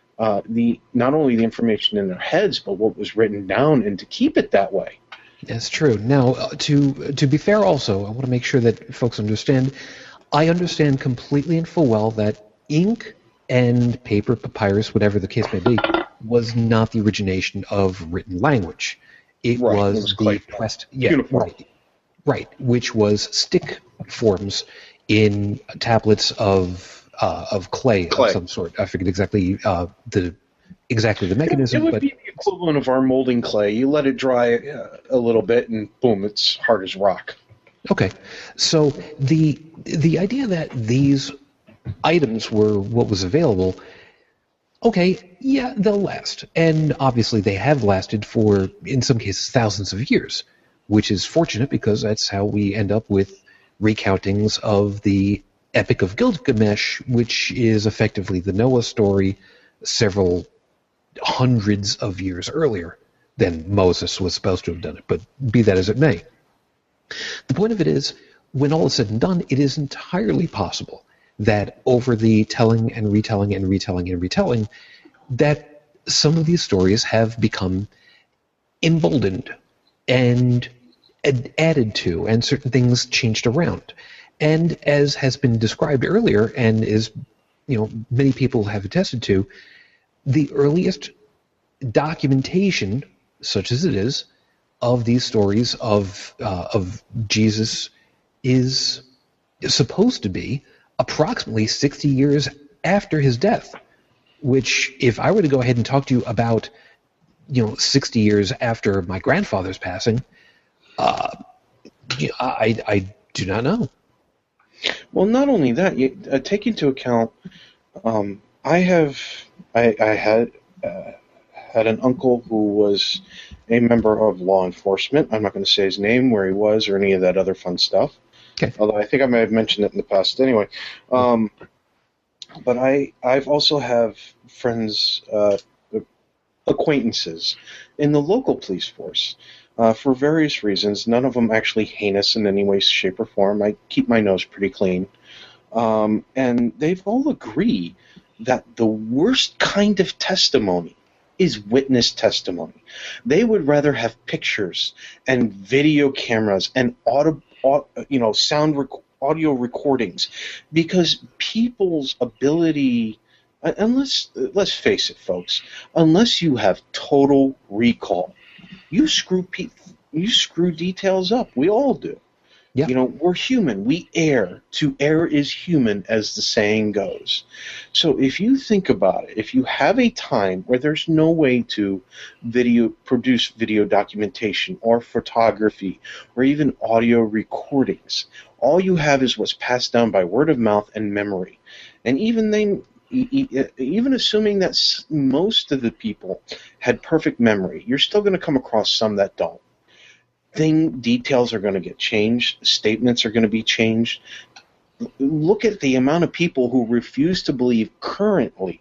B: not only the information in their heads, but what was written down, and to keep it that way.
A: That's true. Now, to be fair also, I want to make sure that folks understand, I understand completely and full well that ink and paper, papyrus, whatever the case may be, was not the origination of written language. It was the quest, right, which was stick forms in tablets of clay of some sort. I forget exactly the mechanism.
B: It would be the equivalent of our molding clay. You let it dry a little bit, and boom, it's hard as rock.
A: Okay, so the idea that these items were what was available, okay, yeah, they'll last. And obviously they have lasted for, in some cases, thousands of years, which is fortunate because that's how we end up with recountings of the Epic of Gilgamesh, which is effectively the Noah story several hundreds of years earlier than Moses was supposed to have done it. But be that as it may, the point of it is, when all is said and done, it is entirely possible that over the telling and retelling and retelling and retelling, that some of these stories have become emboldened and added to, and certain things changed around. And as has been described earlier, and is, many people have attested to, the earliest documentation, such as it is, of these stories of Jesus is supposed to be approximately 60 years after his death, which, if I were to go ahead and talk to you about, 60 years after my grandfather's passing, I do not know.
B: Well, not only that, take into account, I had an uncle who was a member of law enforcement. I'm not going to say his name, where he was, or any of that other fun stuff.
A: Okay.
B: Although I think I may have mentioned it in the past anyway. But I've also have friends, acquaintances in the local police force for various reasons. None of them actually heinous in any way, shape, or form. I keep my nose pretty clean. And they've all agreed that the worst kind of testimony is witness testimony. They would rather have pictures and video cameras and audio recordings, because people's ability, unless, let's face it, folks, unless you have total recall, you screw details up. We all do.
A: Yeah.
B: We're human. We err. To err is human, as the saying goes. So if you think about it, if you have a time where there's no way to produce video documentation or photography or even audio recordings, all you have is what's passed down by word of mouth and memory. And even then, even assuming that most of the people had perfect memory, you're still going to come across some that don't. Details are going to get changed. Statements are going to be changed. Look at the amount of people who refuse to believe currently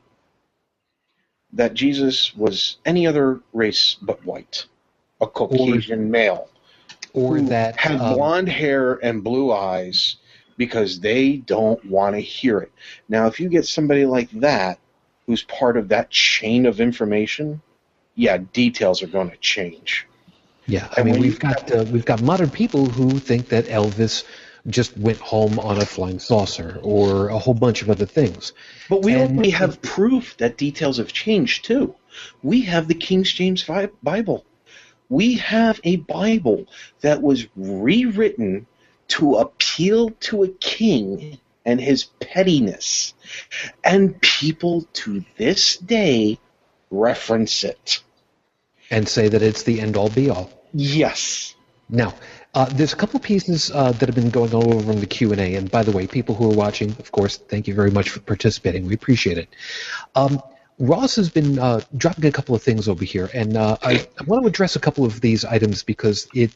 B: that Jesus was any other race but white, a Caucasian male,
A: or that
B: had blonde hair and blue eyes, because they don't want to hear it. Now, if you get somebody like that who's part of that chain of information, yeah, details are going to change.
A: Yeah, I mean, we've got modern people who think that Elvis just went home on a flying saucer, or a whole bunch of other things.
B: But we already have proof that details have changed too. We have the King James Bible. We have a Bible that was rewritten to appeal to a king and his pettiness, and people to this day reference it
A: and say that it's the end-all, be-all.
B: Yes.
A: Now, there's a couple of pieces that have been going on over in the Q&A, and by the way, people who are watching, of course, thank you very much for participating. We appreciate it. Ross has been dropping a couple of things over here, and I want to address a couple of these items because it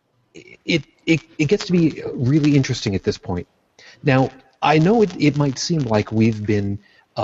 A: gets to be really interesting at this point. Now, I know it might seem like we've been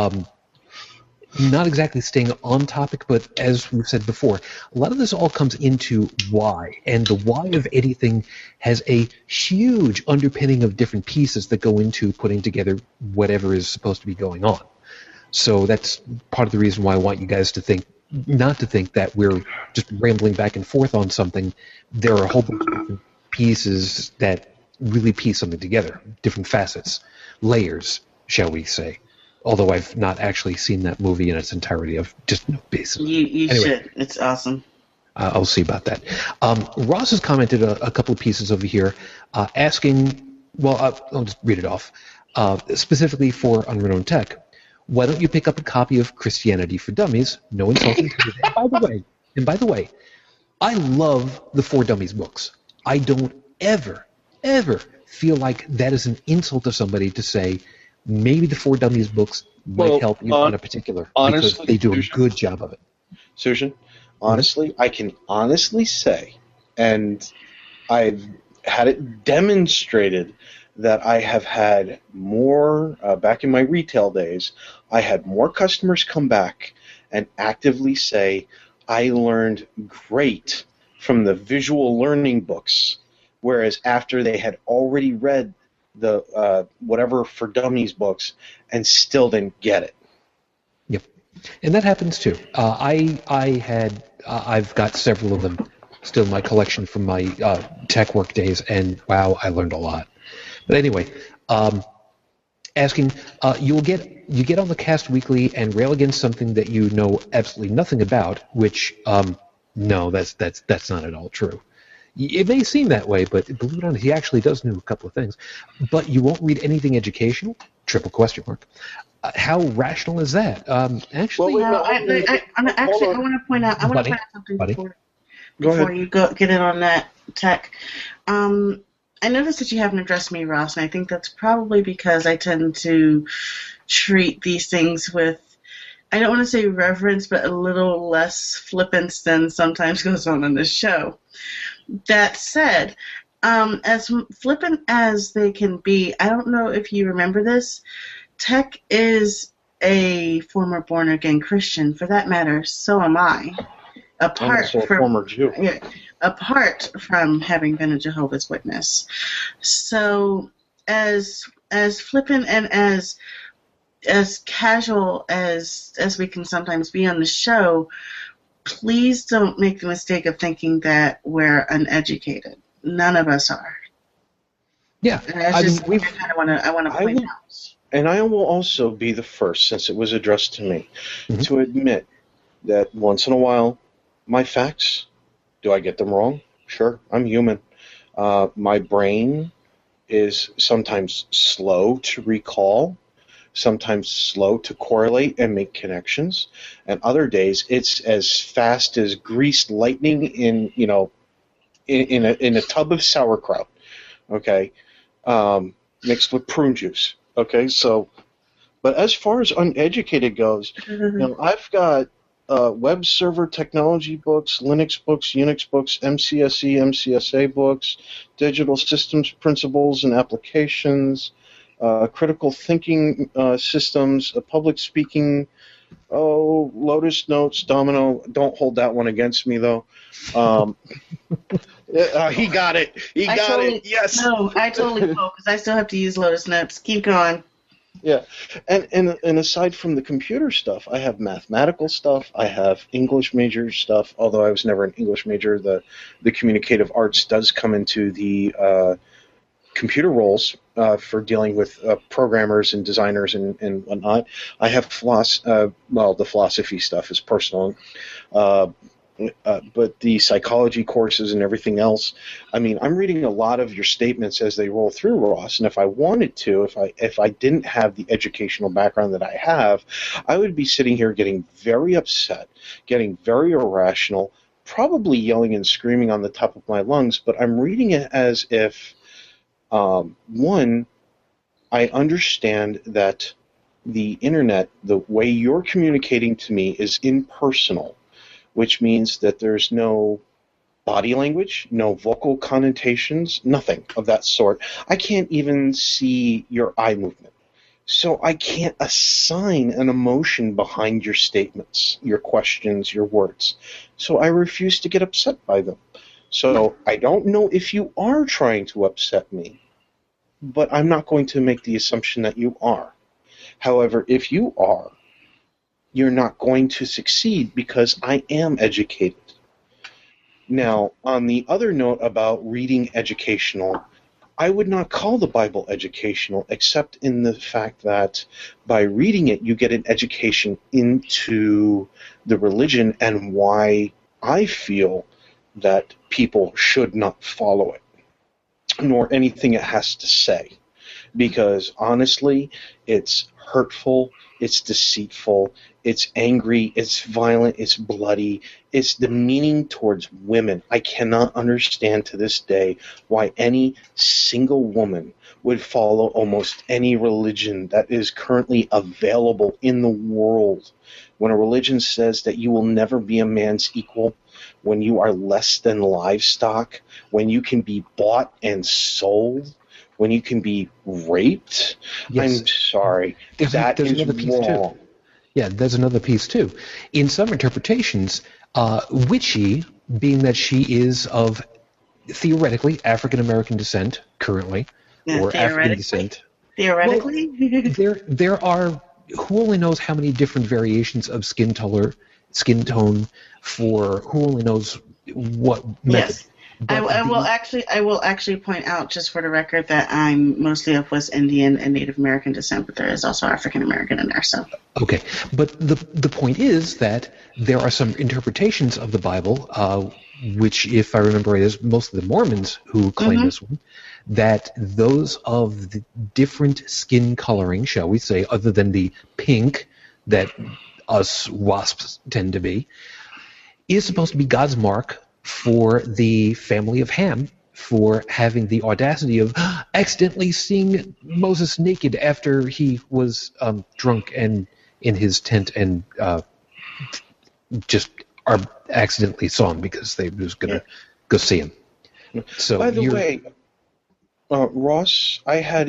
A: not exactly staying on topic, but as we've said before, a lot of this all comes into why, and the why of anything has a huge underpinning of different pieces that go into putting together whatever is supposed to be going on. So that's part of the reason why I want you guys to not to think that we're just rambling back and forth on something. There are a whole bunch of different pieces that really piece something together, different facets, layers, shall we say. Although I've not actually seen that movie in its entirety. I've just basically.
C: You should. It's awesome.
A: I'll see about that. Ross has commented a couple of pieces over here, asking. Well, I'll just read it off. Specifically for Unrenowned Tech, why don't you pick up a copy of Christianity for Dummies? No insulting. And by the way, I love the For Dummies books. I don't ever feel like that is an insult to somebody to say, maybe the For Dummies books might help you on a particular, because they do a good job of it.
B: Susan, honestly, I can honestly say, and I've had it demonstrated, that I have had more, back in my retail days, I had more customers come back and actively say, I learned great from the visual learning books, whereas after they had already read the whatever For Dummies books and still didn't get it.
A: Yep, and that happens too. I've got several of them still in my collection from my tech work days, and wow, I learned a lot. But anyway, asking you get on the Cast Weekly and rail against something that you know absolutely nothing about, which no, that's not at all true. It may seem that way, but believe it or not, he actually does know a couple of things. But you won't read anything educational? Triple question mark. How rational is that? Actually,
C: I want to point out something before you get in on that tech. I noticed that you haven't addressed me, Ross, and I think that's probably because I tend to treat these things with, I don't want to say reverence, but a little less flippance than sometimes goes on this show. That said, as flippant as they can be, I don't know if you remember this, Tech is a former born-again Christian. For that matter, so am I.
B: I'm also a former Jew.
C: Yeah, apart from having been a Jehovah's Witness. So as flippant and as as casual as we can sometimes be on the show, please don't make the mistake of thinking that we're uneducated. None of us are.
A: Yeah,
C: And that's just something I want to point out.
B: And I will also be the first, since it was addressed to me, to admit that once in a while, my facts, do I get them wrong? Sure, I'm human. My brain is sometimes slow to recall, sometimes slow to correlate and make connections, and other days it's as fast as greased lightning in a tub of sauerkraut, okay, mixed with prune juice, okay. So, but as far as uneducated goes, I've got web server technology books, Linux books, Unix books, MCSE, MCSA books, digital systems principles and applications, critical thinking systems, public speaking, Lotus Notes, Domino. Don't hold that one against me, though. He got it. He got it. Yes.
C: No, I totally will, because I still have to use Lotus Notes. Keep going.
B: Yeah, and aside from the computer stuff, I have mathematical stuff. I have English major stuff. Although I was never an English major, the communicative arts does come into the computer roles for dealing with programmers and designers and whatnot. I have the philosophy stuff is personal. But the psychology courses and everything else, I mean, I'm reading a lot of your statements as they roll through, Ross, and if I wanted to, if I didn't have the educational background that I have, I would be sitting here getting very upset, getting very irrational, probably yelling and screaming on the top of my lungs, but I'm reading it as if, one, I understand that the internet, the way you're communicating to me is impersonal, which means that there's no body language, no vocal connotations, nothing of that sort. I can't even see your eye movement. So I can't assign an emotion behind your statements, your questions, your words. So I refuse to get upset by them. So I don't know if you are trying to upset me, but I'm not going to make the assumption that you are. However, if you are, you're not going to succeed because I am educated. Now, on the other note about reading educational, I would not call the Bible educational except in the fact that by reading it, you get an education into the religion and why I feel that people should not follow it, nor anything it has to say. Because honestly, it's hurtful, it's deceitful, it's angry, it's violent, it's bloody, it's demeaning towards women. I cannot understand to this day why any single woman would follow almost any religion that is currently available in the world. When a religion says that you will never be a man's equal, when you are less than livestock, when you can be bought and sold, when you can be raped, yes. I'm sorry. That is wrong.
A: Yeah, there's another piece, too. In some interpretations, witchy, being that she is of, theoretically, African-American descent, current, or African descent.
C: Theoretically?
A: Well, there are, who only knows how many different variations of skin tone for who only knows what method. Yes.
C: I will actually point out, just for the record, that I'm mostly of West Indian and Native American descent, but there is also African American in there. So
A: okay, but the point is that there are some interpretations of the Bible, which, if I remember right, is mostly the Mormons who claim this one, that those of the different skin coloring, shall we say, other than the pink that us wasps tend to be, is supposed to be God's mark for the family of Ham for having the audacity of accidentally seeing Moses naked after he was drunk and in his tent and just accidentally saw him because they was going to go see him. So,
B: by the way, Ross, I had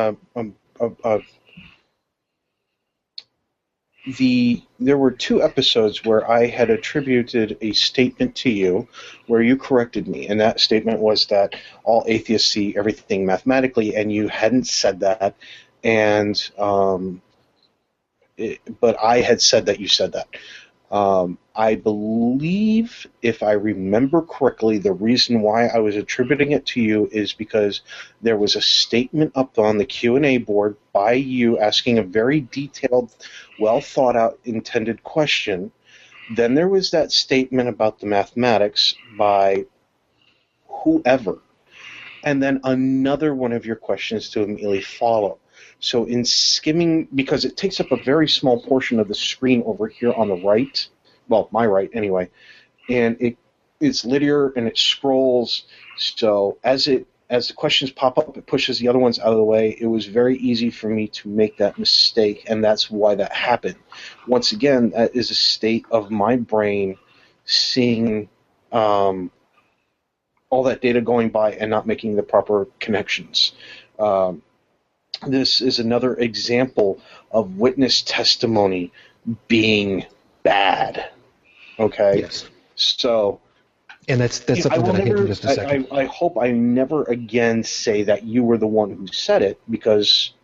B: there were 2 episodes where I had attributed a statement to you where you corrected me, and that statement was that all atheists see everything mathematically, and you hadn't said that, and but I had said that you said that. I believe, if I remember correctly, the reason why I was attributing it to you is because there was a statement up on the Q&A board by you asking a very detailed, well-thought-out, intended question. Then there was that statement about the mathematics by whoever. And then another one of your questions to immediately follow. So in skimming, because it takes up a very small portion of the screen over here on the right, well, my right anyway, and it's linear and it scrolls. So as the questions pop up, it pushes the other ones out of the way. It was very easy for me to make that mistake, and that's why that happened. Once again, that is a state of my brain seeing all that data going by and not making the proper connections. This is another example of witness testimony being bad. Okay?
A: Yes.
B: So...
A: And that's something that I'll get to in just a second.
B: I hope I never again say that you were the one who said it, because,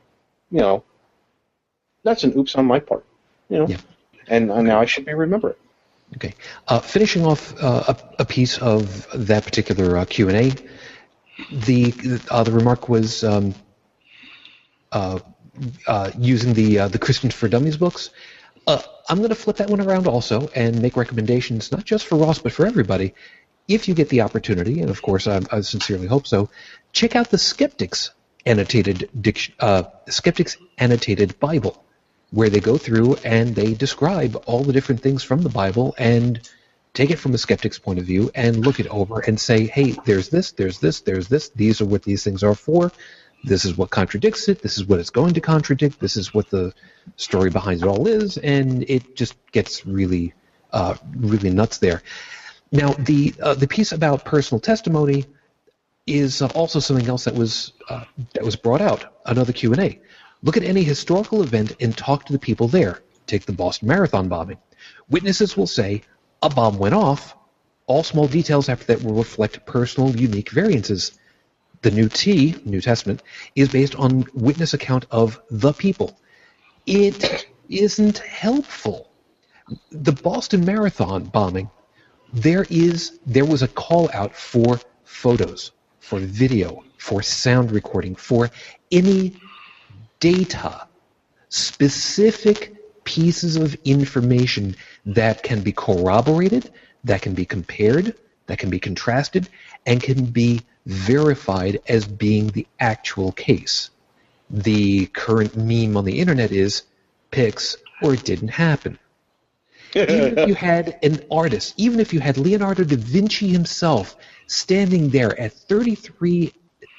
B: that's an oops on my part. Yeah. And now I should be remembering.
A: Okay. Finishing off a piece of that particular Q&A, the remark was using the Christians for Dummies books. I'm going to flip that one around also and make recommendations, not just for Ross, but for everybody. If you get the opportunity, and of course I sincerely hope so, check out the Skeptics Annotated Bible, where they go through and they describe all the different things from the Bible and take it from a skeptic's point of view and look it over and say, hey, there's this, there's this, there's this, these are what these things are for, this is what contradicts it, this is what it's going to contradict, this is what the story behind it all is, and it just gets really, really nuts there. Now, the piece about personal testimony is also something else that was brought out, another Q&A. Look at any historical event and talk to the people there. Take the Boston Marathon bombing. Witnesses will say, a bomb went off. All small details after that will reflect personal, unique variances. The New Testament, is based on witness account of the people. It isn't helpful. The Boston Marathon bombing, there was a call out for photos, for video, for sound recording, for any data, specific pieces of information that can be corroborated, that can be compared, that can be contrasted, and can be verified as being the actual case. The current meme on the internet is pics or it didn't happen. Even if you had an artist, even if you had Leonardo da Vinci himself standing there at 33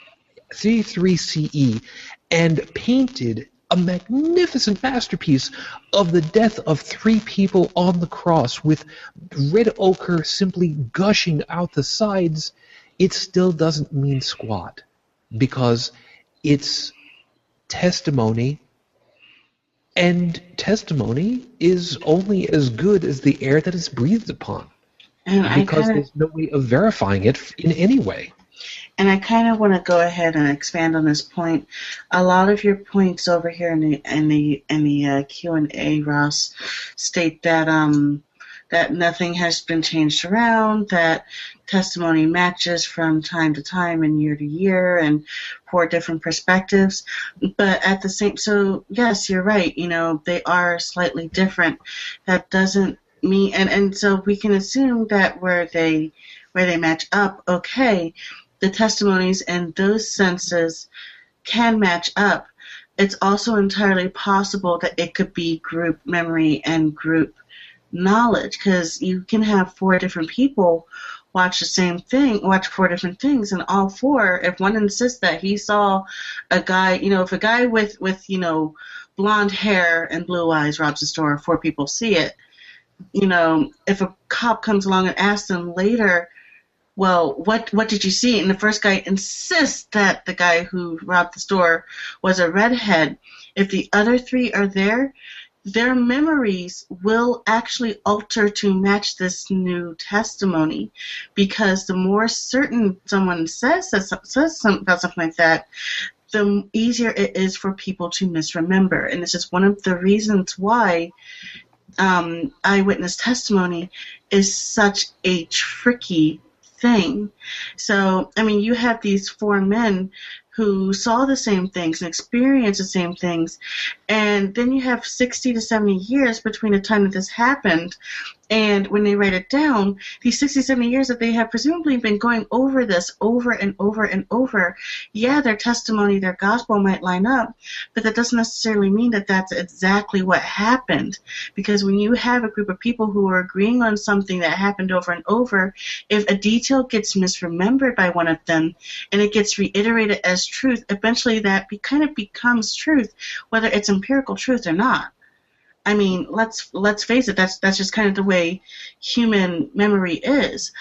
A: CE and painted a magnificent masterpiece of the death of 3 people on the cross with red ochre simply gushing out the sides, it still doesn't mean squat, because it's testimony, and testimony is only as good as the air that is breathed upon, because there's no way of verifying it in any way.
C: And I kind of want to go ahead and expand on this point. A lot of your points over here in the Q&A, Ross, state that that nothing has been changed around, that testimony matches from time to time and year to year, and for different perspectives. But at the same, so yes, you're right. They are slightly different. That doesn't mean, and so we can assume that where they match up, okay. The testimonies in those senses can match up. It's also entirely possible that it could be group memory and group knowledge, because you can have 4 different people watch the same thing, watch 4 different things, and all 4, if one insists that he saw a guy, if a guy with blonde hair and blue eyes robs a store, 4 people see it. If a cop comes along and asks them later, well, what did you see? And the first guy insists that the guy who robbed the store was a redhead. If the other 3 are there, their memories will actually alter to match this new testimony, because the more certain someone says something like that, the easier it is for people to misremember. And this is one of the reasons why eyewitness testimony is such a tricky thing. So, I mean, you have these 4 men who saw the same things and experienced the same things, and then you have 60 to 70 years between the time that this happened and when they write it down, these 60, 70 years that they have presumably been going over this over and over and over. Yeah, their testimony, their gospel might line up, but that doesn't necessarily mean that that's exactly what happened. Because when you have a group of people who are agreeing on something that happened over and over, if a detail gets misremembered by one of them and it gets reiterated as truth, eventually that kind of becomes truth, whether it's empirical truth or not. I mean, let's face it. That's just kind of the way human memory is.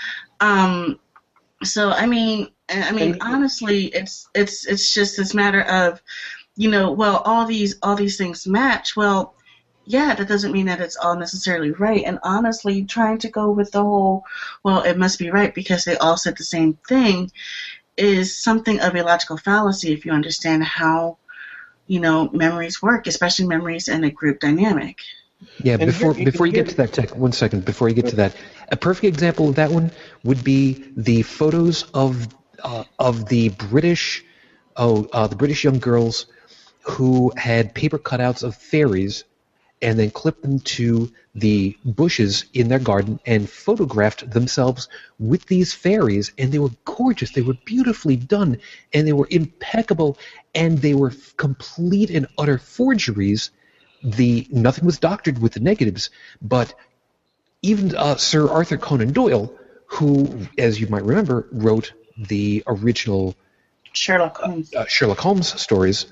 C: So I mean, honestly, it's just this matter of, well, all these things match. Well, yeah, that doesn't mean that it's all necessarily right. And honestly, trying to go with the whole, well, it must be right because they all said the same thing, is something of a logical fallacy if you understand how memories work, especially memories in a group dynamic.
A: Yeah, before you get to that, Tech, 1 second, before you get to that, a perfect example of that one would be the photos of the British young girls who had paper cutouts of fairies and then clipped them to the bushes in their garden and photographed themselves with these fairies, and they were gorgeous, they were beautifully done, and they were impeccable, and they were complete and utter forgeries. Nothing was doctored with the negatives, but even Sir Arthur Conan Doyle, who, as you might remember, wrote the original
C: Sherlock
A: Holmes stories,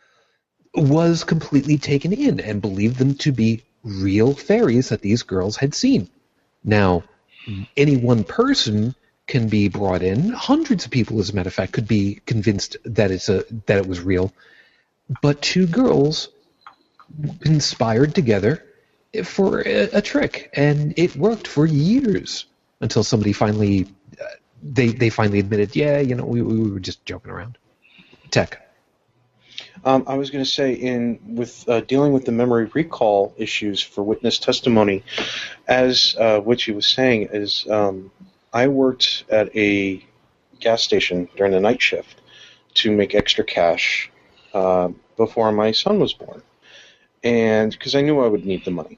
A: was completely taken in and believed them to be real fairies that these girls had seen. Now, any one person can be brought in. Hundreds of people, as a matter of fact, could be convinced that it was real. But 2 girls conspired together for a trick, and it worked for years until somebody finally they finally admitted, yeah, we were just joking around. Tech.
B: I was going to say, with dealing with the memory recall issues for witness testimony, as Witchy was saying, is I worked at a gas station during the night shift to make extra cash before my son was born, and because I knew I would need the money.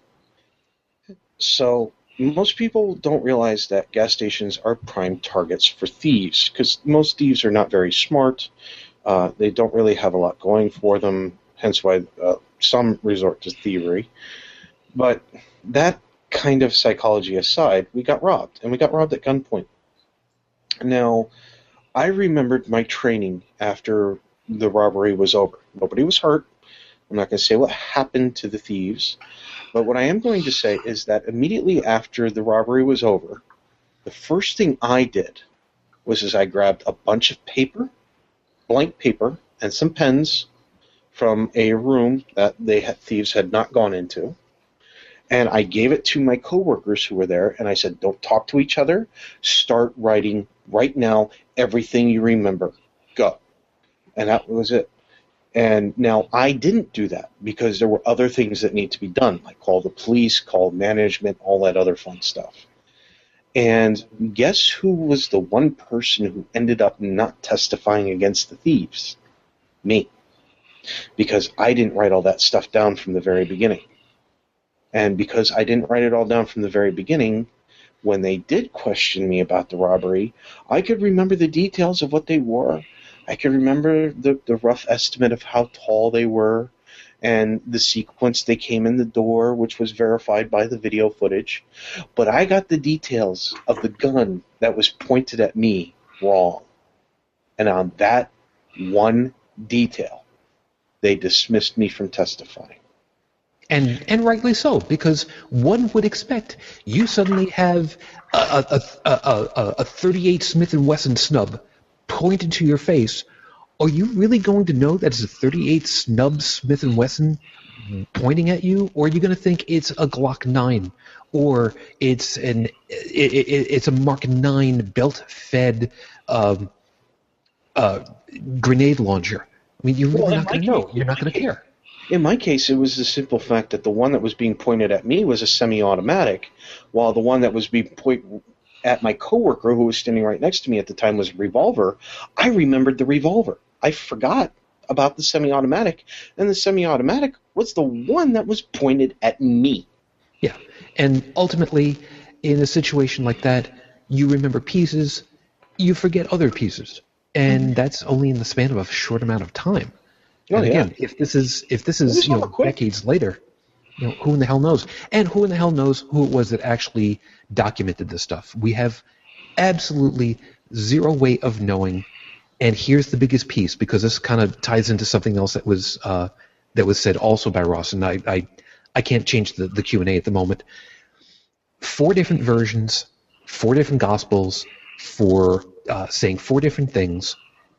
B: So most people don't realize that gas stations are prime targets for thieves, because most thieves are not very smart. They don't really have a lot going for them, hence why some resort to thievery. But that kind of psychology aside, we got robbed, and we got robbed at gunpoint. Now, I remembered my training after the robbery was over. Nobody was hurt. I'm not going to say what happened to the thieves, but what I am going to say is that immediately after the robbery was over, the first thing I did was I grabbed a bunch of blank paper, and some pens from a room that thieves had not gone into, and I gave it to my coworkers who were there, and I said, don't talk to each other, start writing right now everything you remember, go. And that was it. And now I didn't do that because there were other things that need to be done, like call the police, call management, all that other fun stuff. And guess who was the one person who ended up not testifying against the thieves? Me. Because I didn't write all that stuff down from the very beginning. And because I didn't write it all down from the very beginning, when they did question me about the robbery, I could remember the details of what they wore. I could remember the rough estimate of how tall they were and the sequence they came in the door, which was verified by the video footage. But I got the details of the gun that was pointed at me wrong. And on that one detail, they dismissed me from testifying.
A: And rightly so, because one would expect you suddenly have a 38 Smith & Wesson snub pointed to your face. Are you really going to know that it's a 38 snub Smith & Wesson pointing at you? Or are you going to think it's a Glock 9 or it's a Mark 9 belt-fed grenade launcher? I mean, you're
B: Well,
A: really
B: in
A: not
B: my
A: going to know.
B: case-
A: You're not going to care.
B: In my case, it was the simple fact that the one that was being pointed at me was a semi-automatic, while the one that was being pointed at my coworker, who was standing right next to me at the time, was a revolver. I remembered the revolver. I forgot about the semi-automatic, and the semi-automatic was the one that was pointed at me.
A: Yeah. And ultimately, in a situation like that, you remember pieces, you forget other pieces. And that's only in the span of a short amount of time.
B: Oh,
A: And
B: yeah.
A: again, if this is
B: was over quick.
A: decades later, who in the hell knows? And who in the hell knows who it was that actually documented this stuff? We have absolutely zero way of knowing. And here's the biggest piece, because this kind of ties into something else that was said also by Ross, and I can't change the Q&A at the moment. 4 different versions, 4 different gospels for saying 4 different things,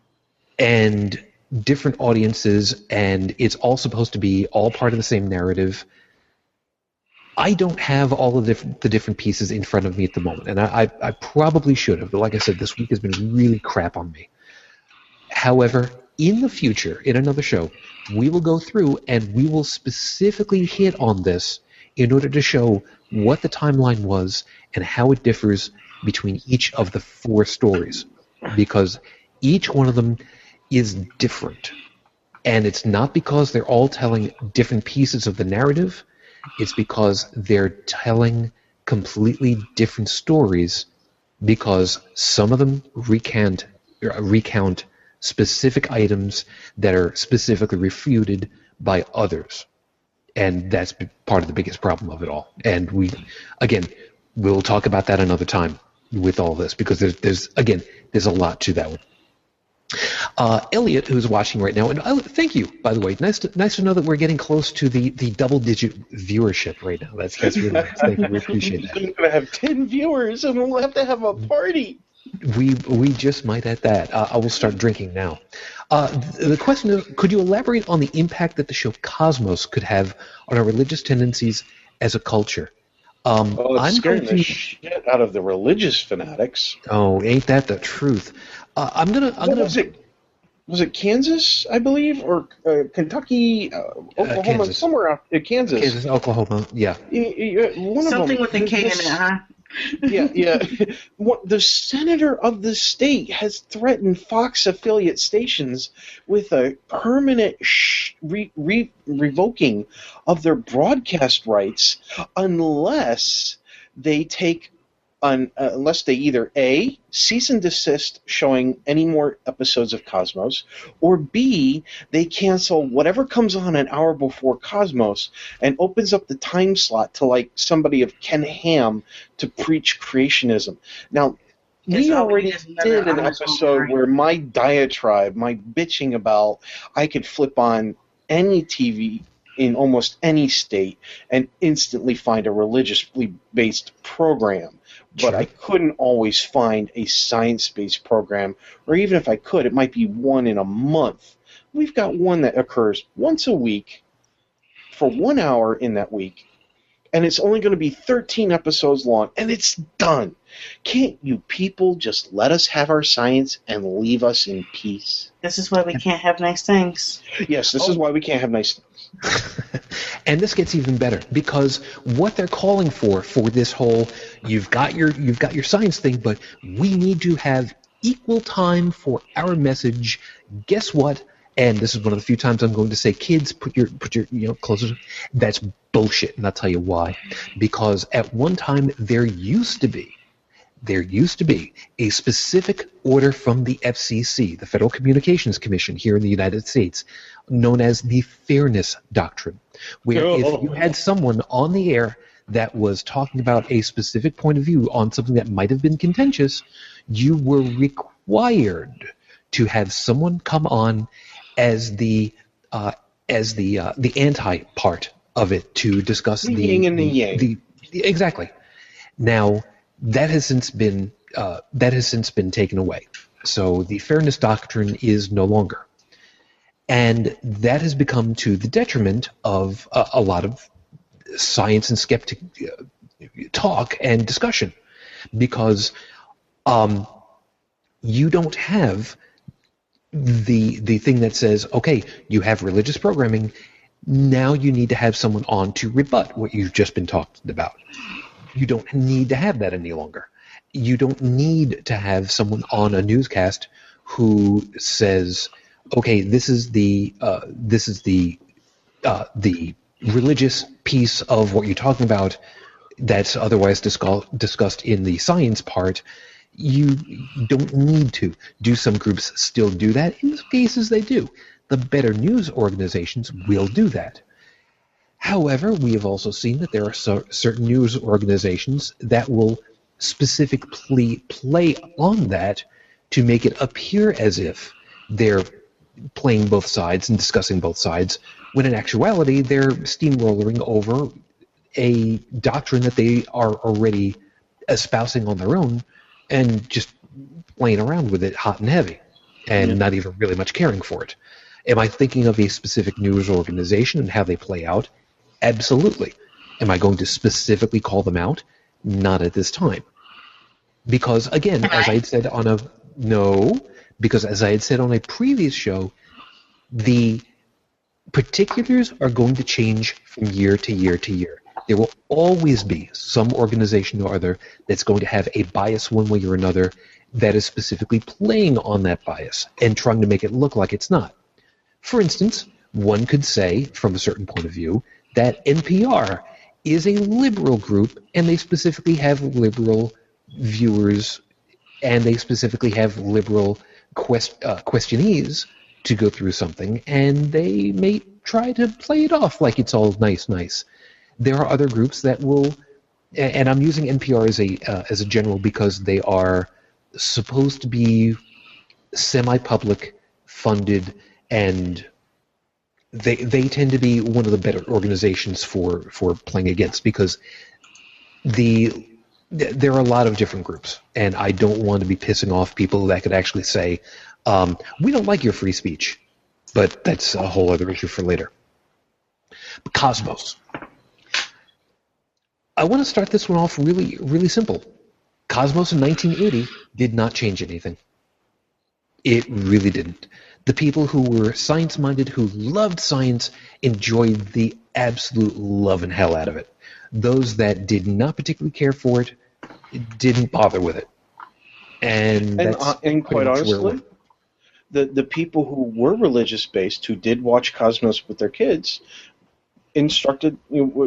A: and different audiences, and it's all supposed to be all part of the same narrative. I don't have all of the different pieces in front of me at the moment, and I probably should have, but like I said, this week has been really crap on me. However, in the future, in another show, we will go through and we will specifically hit on this in order to show what the timeline was and how it differs between each of the 4 stories, because each one of them is different. And it's not because they're all telling different pieces of the narrative, it's because they're telling completely different stories, because some of them recount specific items that are specifically refuted by others. And that's part of the biggest problem of it all. And we'll talk about that another time with all this, because there's a lot to that one. Elliot, who's watching right now, and thank you, by the way. Nice to know that we're getting close to the double-digit viewership right now. That's really nice. Thank you. We appreciate that.
B: We're going to have 10 viewers, and we'll have to have a party.
A: We just might at that. I will start drinking now. The question is, could you elaborate on the impact that the show Cosmos could have on our religious tendencies as a culture?
B: It's scaring the shit out of the religious fanatics.
A: Oh, ain't that the truth? I'm gonna.
B: Was it Kansas, I believe, or Kentucky, Oklahoma,
A: Kansas.
B: somewhere out Kansas.
A: Kansas, Oklahoma, yeah.
C: Something with a K in it, huh?
B: Yeah. The senator of the state has threatened Fox affiliate stations with a permanent revoking of their broadcast rights unless they either A, cease and desist showing any more episodes of Cosmos, or B, they cancel whatever comes on an hour before Cosmos and opens up the time slot to like somebody of Ken Ham to preach creationism. Now, we already did an episode where my diatribe, my bitching about I could flip on any TV in almost any state and instantly find a religiously based program. But I couldn't always find a science-based program, or even if I could, it might be one in a month. We've got one that occurs once a week for 1 hour in that week, and it's only going to be 13 episodes long, and it's done. Can't you people just let us have our science and leave us in peace?
C: This is why we can't have nice things.
B: Yes, this is why we can't have nice things.
A: And this gets even better, because what they're calling for this whole you've got your science thing, but we need to have equal time for our message. Guess what? And this is one of the few times I'm going to say, kids, put your closer. That's bullshit, and I'll tell you why. Because at one time there used to be a specific order from the FCC, the Federal Communications Commission here in the United States, known as the Fairness Doctrine, where if you had someone on the air that was talking about a specific point of view on something that might have been contentious, you were required to have someone come on as the anti part of it to discuss the
B: yin and the yang.
A: Exactly. Now that has since been taken away. So the Fairness Doctrine is no longer. And that has become to the detriment of a lot of science and skeptic talk and discussion, because you don't have the thing that says, okay, you have religious programming, now you need to have someone on to rebut what you've just been talking about. You don't need to have that any longer. You don't need to have someone on a newscast who says, okay, this is the religious piece of what you're talking about that's otherwise discussed in the science part. You don't need to. Do some groups still do that? In some cases they do. The better news organizations will do that. However, we have also seen that there are certain news organizations that will specifically play on that to make it appear as if they're playing both sides and discussing both sides, when in actuality they're steamrolling over a doctrine that they are already espousing on their own and just playing around with it hot and heavy and not even really much caring for it. Am I thinking of a specific news organization and how they play out? Absolutely. Am I going to specifically call them out? Not at this time. Because, again, as I had said on a previous show, the particulars are going to change from year to year to year. There will always be some organization or other that's going to have a bias one way or another that is specifically playing on that bias and trying to make it look like it's not. For instance, one could say, from a certain point of view, that NPR is a liberal group and they specifically have liberal viewers and they specifically have liberal questionees to go through something, and they may try to play it off like it's all nice. There are other groups that will, and I'm using NPR as a general because they are supposed to be semi-public funded, and they tend to be one of the better organizations for playing against, because there are a lot of different groups, and I don't want to be pissing off people that could actually say, we don't like your free speech, but that's a whole other issue for later. Cosmos. I want to start this one off really, really simple. Cosmos in 1980 did not change anything. It really didn't. The people who were science-minded, who loved science, enjoyed the absolute love and hell out of it. Those that did not particularly care for it didn't bother with it. And
B: quite honestly, the people who were religious-based, who did watch Cosmos with their kids, instructed,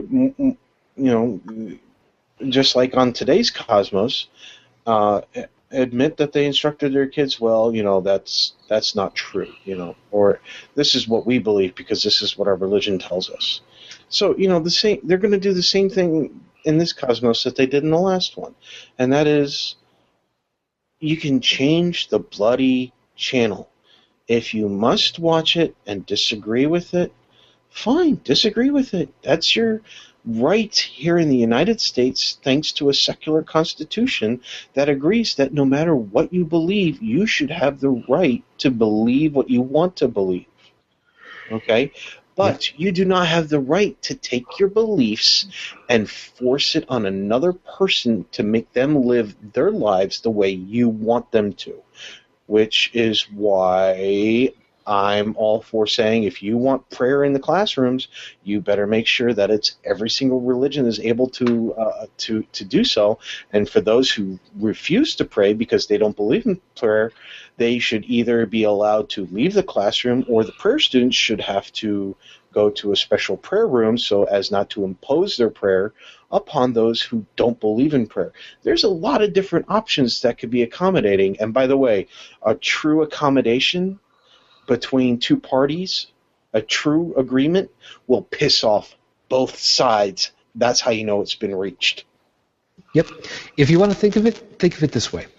B: just like on today's Cosmos, admit that they instructed their kids, well, that's not true, or this is what we believe because this is what our religion tells us. So, they're going to do the same thing in this Cosmos that they did in the last one, and that is, you can change the bloody channel. If you must watch it and disagree with it, fine, disagree with it. That's your right here in the United States, thanks to a secular constitution that agrees that no matter what you believe, you should have the right to believe what you want to believe. Okay? But you do not have the right to take your beliefs and force it on another person to make them live their lives the way you want them to, which is why I'm all for saying if you want prayer in the classrooms, you better make sure that it's every single religion is able to do so. And for those who refuse to pray because they don't believe in prayer, they should either be allowed to leave the classroom, or the prayer students should have to go to a special prayer room so as not to impose their prayer upon those who don't believe in prayer. There's a lot of different options that could be accommodating. And by the way, a true accommodation between two parties, a true agreement, will piss off both sides. That's how you know it's been reached.
A: Yep. If you want to think of it this way.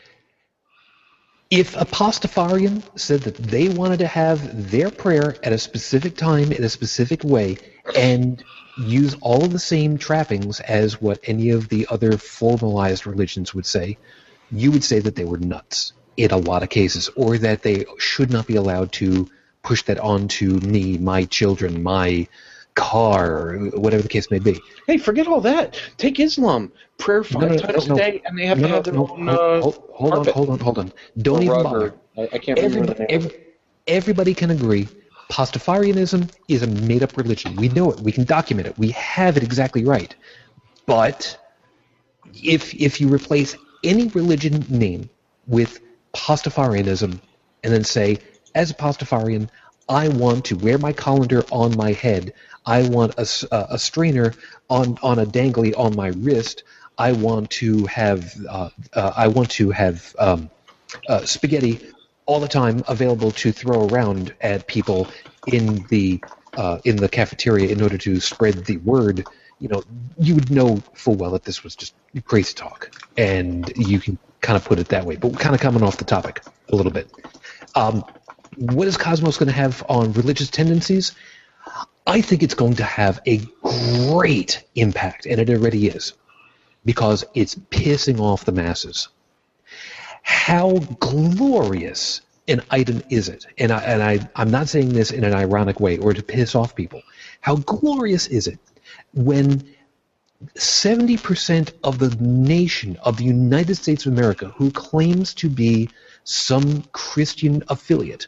A: If a Pastafarian said that they wanted to have their prayer at a specific time in a specific way and use all of the same trappings as what any of the other formalized religions would say, you would say that they were nuts in a lot of cases, or that they should not be allowed to push that onto me, my children, my car, or whatever the case may be.
B: Hey, forget all that. Take Islam. Prayer 5 times a day, and they have to have their own
A: hold on. Don't even bother.
B: I can't remember the name.
A: Everybody can agree Pastafarianism is a made-up religion. We know it. We can document it. We have it exactly right. But if you replace any religion name with Pastafarianism and then say, as a Pastafarian, I want to wear my colander on my head. I want a strainer on a dangly on my wrist. I want to have spaghetti all the time available to throw around at people in the cafeteria in order to spread the word. You would know full well that this was just crazy talk, and you can kind of put it that way. But we're kind of coming off the topic a little bit. What is Cosmos going to have on religious tendencies? I think it's going to have a great impact, and it already is, because it's pissing off the masses. How glorious an item is it? And I'm not saying this in an ironic way or to piss off people. How glorious is it when 70% of the nation of the United States of America, who claims to be some Christian affiliate,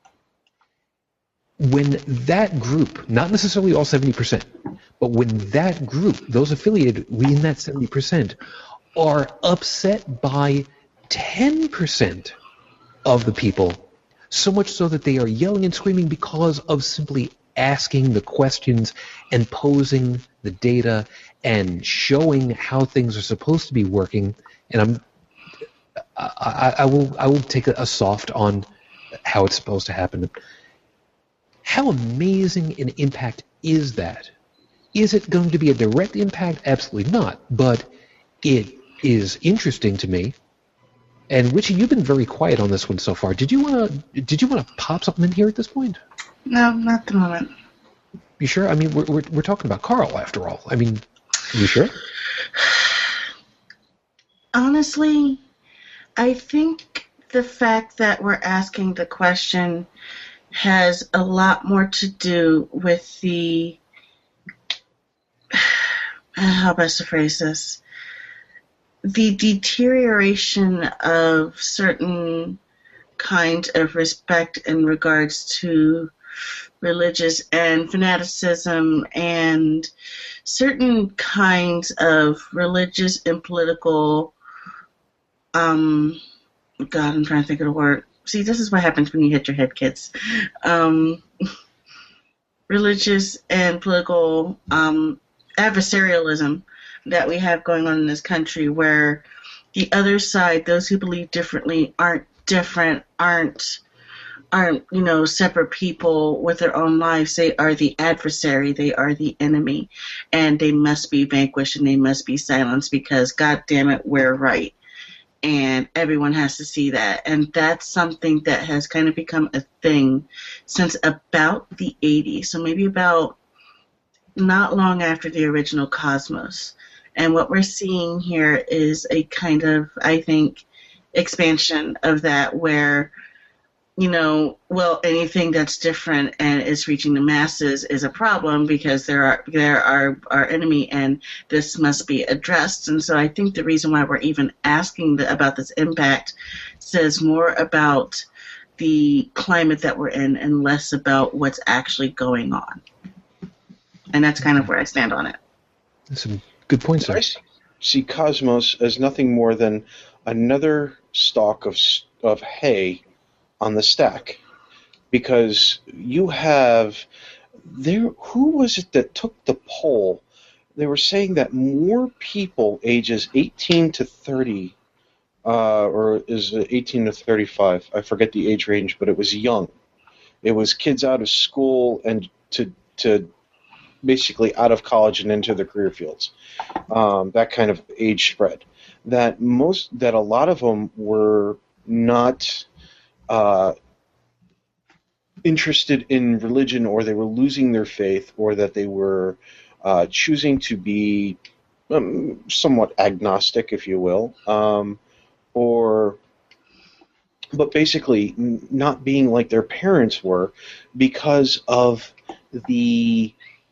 A: when that group, not necessarily all 70%, but when that group, those affiliated in that 70%, are upset by 10% of the people, so much so that they are yelling and screaming because of simply asking the questions and posing the data and showing how things are supposed to be working. And I will take a soft on how it's supposed to happen. How amazing an impact is that? Is it going to be a direct impact? Absolutely not. But it is interesting to me. And Richie, you've been very quiet on this one so far. Did you want to pop something in here at this point?
C: No, not at the moment.
A: You sure? I mean, we're talking about Carl after all. I mean, you sure?
C: Honestly, I think the fact that we're asking the question has a lot more to do with the, how best to phrase this, the deterioration of certain kinds of respect in regards to religious and fanaticism and certain kinds of religious and political, God, I'm trying to think of the word. See, this is what happens when you hit your head, kids. Religious and political adversarialism that we have going on in this country, where the other side, those who believe differently, aren't different, aren't separate people with their own lives. They are the adversary, they are the enemy, and they must be vanquished and they must be silenced because, God damn it, we're right. And everyone has to see that. And that's something that has kind of become a thing since about the 80s. So maybe about not long after the original Cosmos. And what we're seeing here is a kind of, I think, expansion of that where, anything that's different and is reaching the masses is a problem because they're our enemy, and this must be addressed. And so I think the reason why we're even asking about this impact says more about the climate that we're in and less about what's actually going on. And that's kind of where I stand on it.
A: That's some good points there.
B: I see Cosmos as nothing more than another stalk of hay on the stack, because you have there. Who was it that took the poll? They were saying that more people ages 18 to 30, or is it 18 to 35? I forget the age range, but it was young. It was kids out of school and to basically out of college and into the career fields. That kind of age spread. That a lot of them were not interested in religion, or they were losing their faith, or that they were choosing to be somewhat agnostic, if you will, but basically not being like their parents were because of the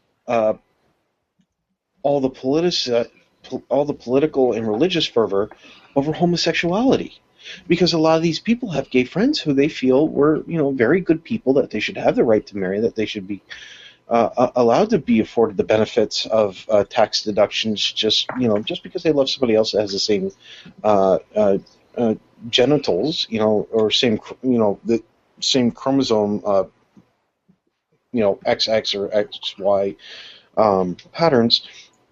B: all the political and religious fervor over homosexuality. because a lot of these people have gay friends who they feel were, very good people, that they should have the right to marry, that they should be allowed to be afforded the benefits of tax deductions just because they love somebody else that has the same genitals, or same, the same chromosome, XX or XY patterns,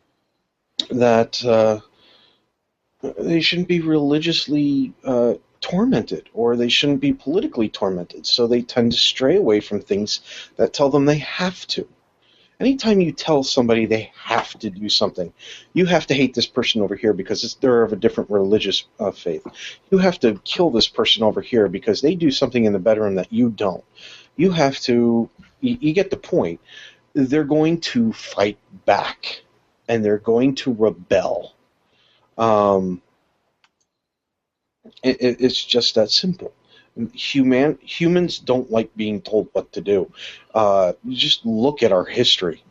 B: that they shouldn't be religiously tormented, or they shouldn't be politically tormented. So they tend to stray away from things that tell them they have to. Anytime you tell somebody they have to do something, you have to hate this person over here because they're of a different religious faith. You have to kill this person over here because they do something in the bedroom that you don't. You have to, you get the point. They're going to fight back, and they're going to rebel. It's just that simple. Humans don't like being told what to do. Just look at our history.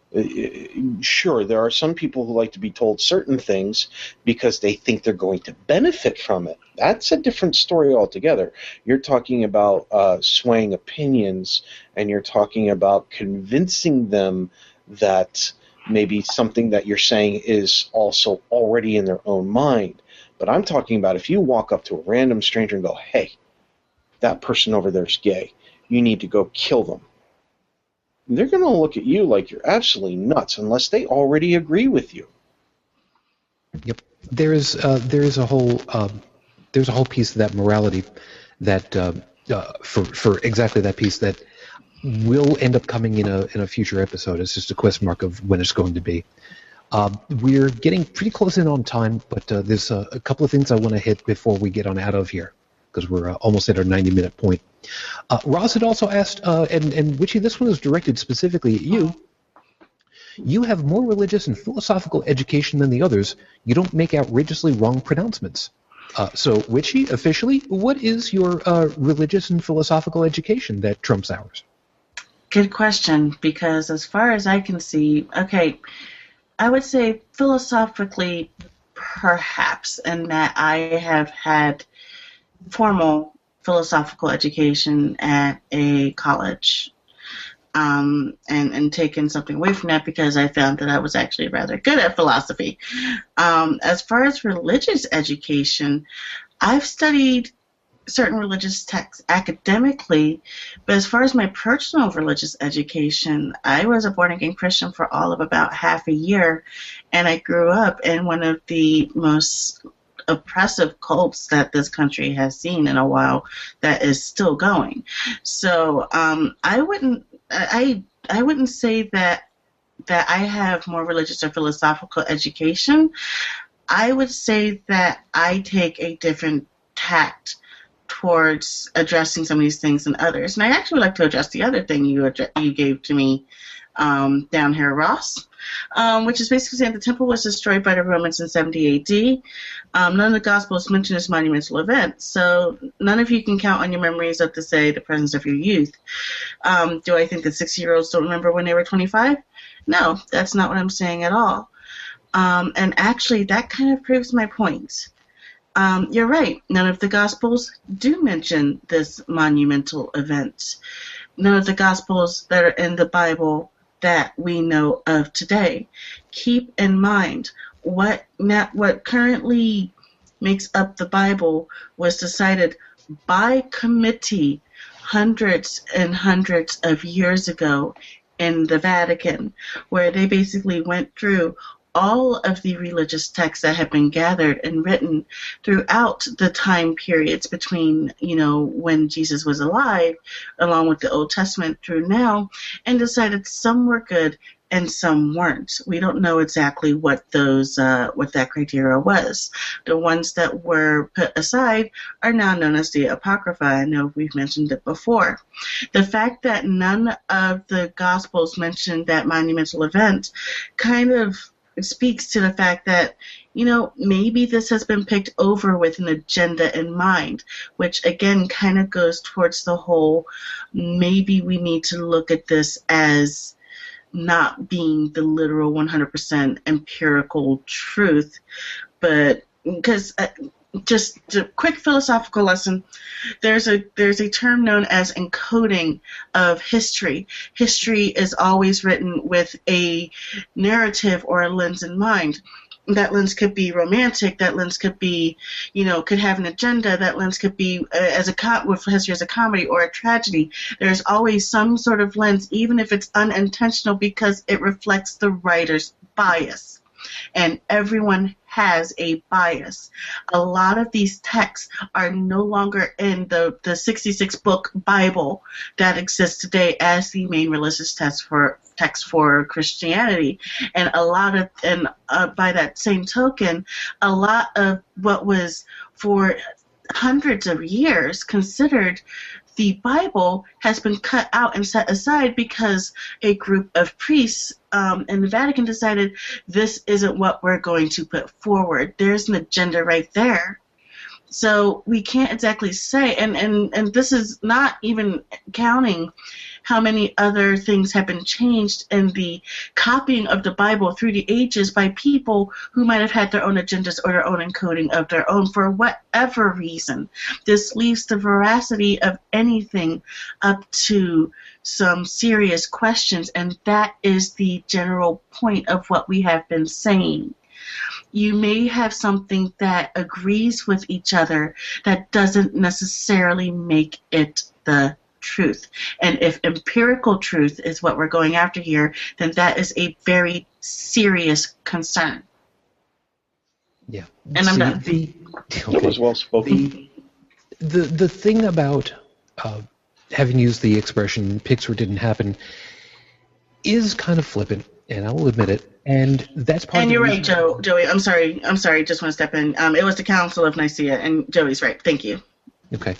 B: Sure, there are some people who like to be told certain things because they think they're going to benefit from it. That's a different story altogether. You're talking about swaying opinions, and you're talking about convincing them that maybe something that you're saying is also already in their own mind. But I'm talking about if you walk up to a random stranger and go, hey, that person over there is gay, you need to go kill them. They're going to look at you like you're absolutely nuts unless they already agree with you.
A: Yep. There is a whole piece of that morality that for exactly that piece that will end up coming in a future episode. It's just a question mark of when it's going to be. We're getting pretty close in on time, but there's a couple of things I want to hit before we get on out of here, because we're almost at our 90-minute point. Ross had also asked, and Witchy, this one is directed specifically at you. You have more religious and philosophical education than the others. You don't make outrageously wrong pronouncements. So, Witchy, officially, what is your religious and philosophical education that trumps ours?
C: Good question, because as far as I can see, okay, I would say philosophically, perhaps, in that I have had formal philosophical education at a college, and taken something away from that because I found that I was actually rather good at philosophy. As far as religious education, I've studied certain religious texts academically, but as far as my personal religious education, I was a born-again Christian for all of about half a year, and I grew up in one of the most oppressive cults that this country has seen in a while that is still going. So I wouldn't say that I have more religious or philosophical education. I would say that I take a different tact towards addressing some of these things than others. And I actually would like to address the other thing you gave to me down here, Ross, which is basically saying the temple was destroyed by the Romans in 70 AD. None of the Gospels mention this monumental event, so none of you can count on your memories of, to say, the presence of your youth. Do I think that 60-year-olds don't remember when they were 25? No, that's not what I'm saying at all. And actually, that kind of proves my point. You're right. None of the Gospels do mention this monumental event. None of the Gospels that are in the Bible that we know of today. Keep in mind, what currently makes up the Bible was decided by committee hundreds and hundreds of years ago in the Vatican, where they basically went through all of the religious texts that have been gathered and written throughout the time periods between, when Jesus was alive, along with the Old Testament through now, and decided some were good and some weren't. We don't know exactly what that criteria was. The ones that were put aside are now known as the Apocrypha. I know we've mentioned it before. The fact that none of the Gospels mention that monumental event kind of speaks to the fact that, maybe this has been picked over with an agenda in mind, which again kind of goes towards the whole, maybe we need to look at this as not being the literal 100% empirical truth, but because just a quick philosophical lesson. There's a term known as encoding of history. History is always written with a narrative or a lens in mind. That lens could be romantic. That lens could be, could have an agenda. That lens could be with history as a comedy or a tragedy. There's always some sort of lens, even if it's unintentional, because it reflects the writer's bias. And everyone has a bias. A lot of these texts are no longer in the 66-book Bible that exists today as the main religious text for Christianity. And by that same token, a lot of what was for hundreds of years considered the Bible has been cut out and set aside because a group of priests in the Vatican decided this isn't what we're going to put forward. There's an agenda right there. So we can't exactly say, and this is not even counting how many other things have been changed in the copying of the Bible through the ages by people who might have had their own agendas or their own encoding of their own for whatever reason. This leaves the veracity of anything up to some serious questions, and that is the general point of what we have been saying. You may have something that agrees with each other that doesn't necessarily make it the truth. And if empirical truth is what we're going after here, then that is a very serious concern.
A: Yeah.
C: And I'm done.
B: That was well spoken.
A: The thing about having used the expression "pics or didn't happen" is kind of flippant, and I will admit it. And that's part.
C: And
A: of
C: you're right, Joey. I'm sorry. Just want to step in. It was the Council of Nicaea, and Joey's right. Thank you.
A: Okay.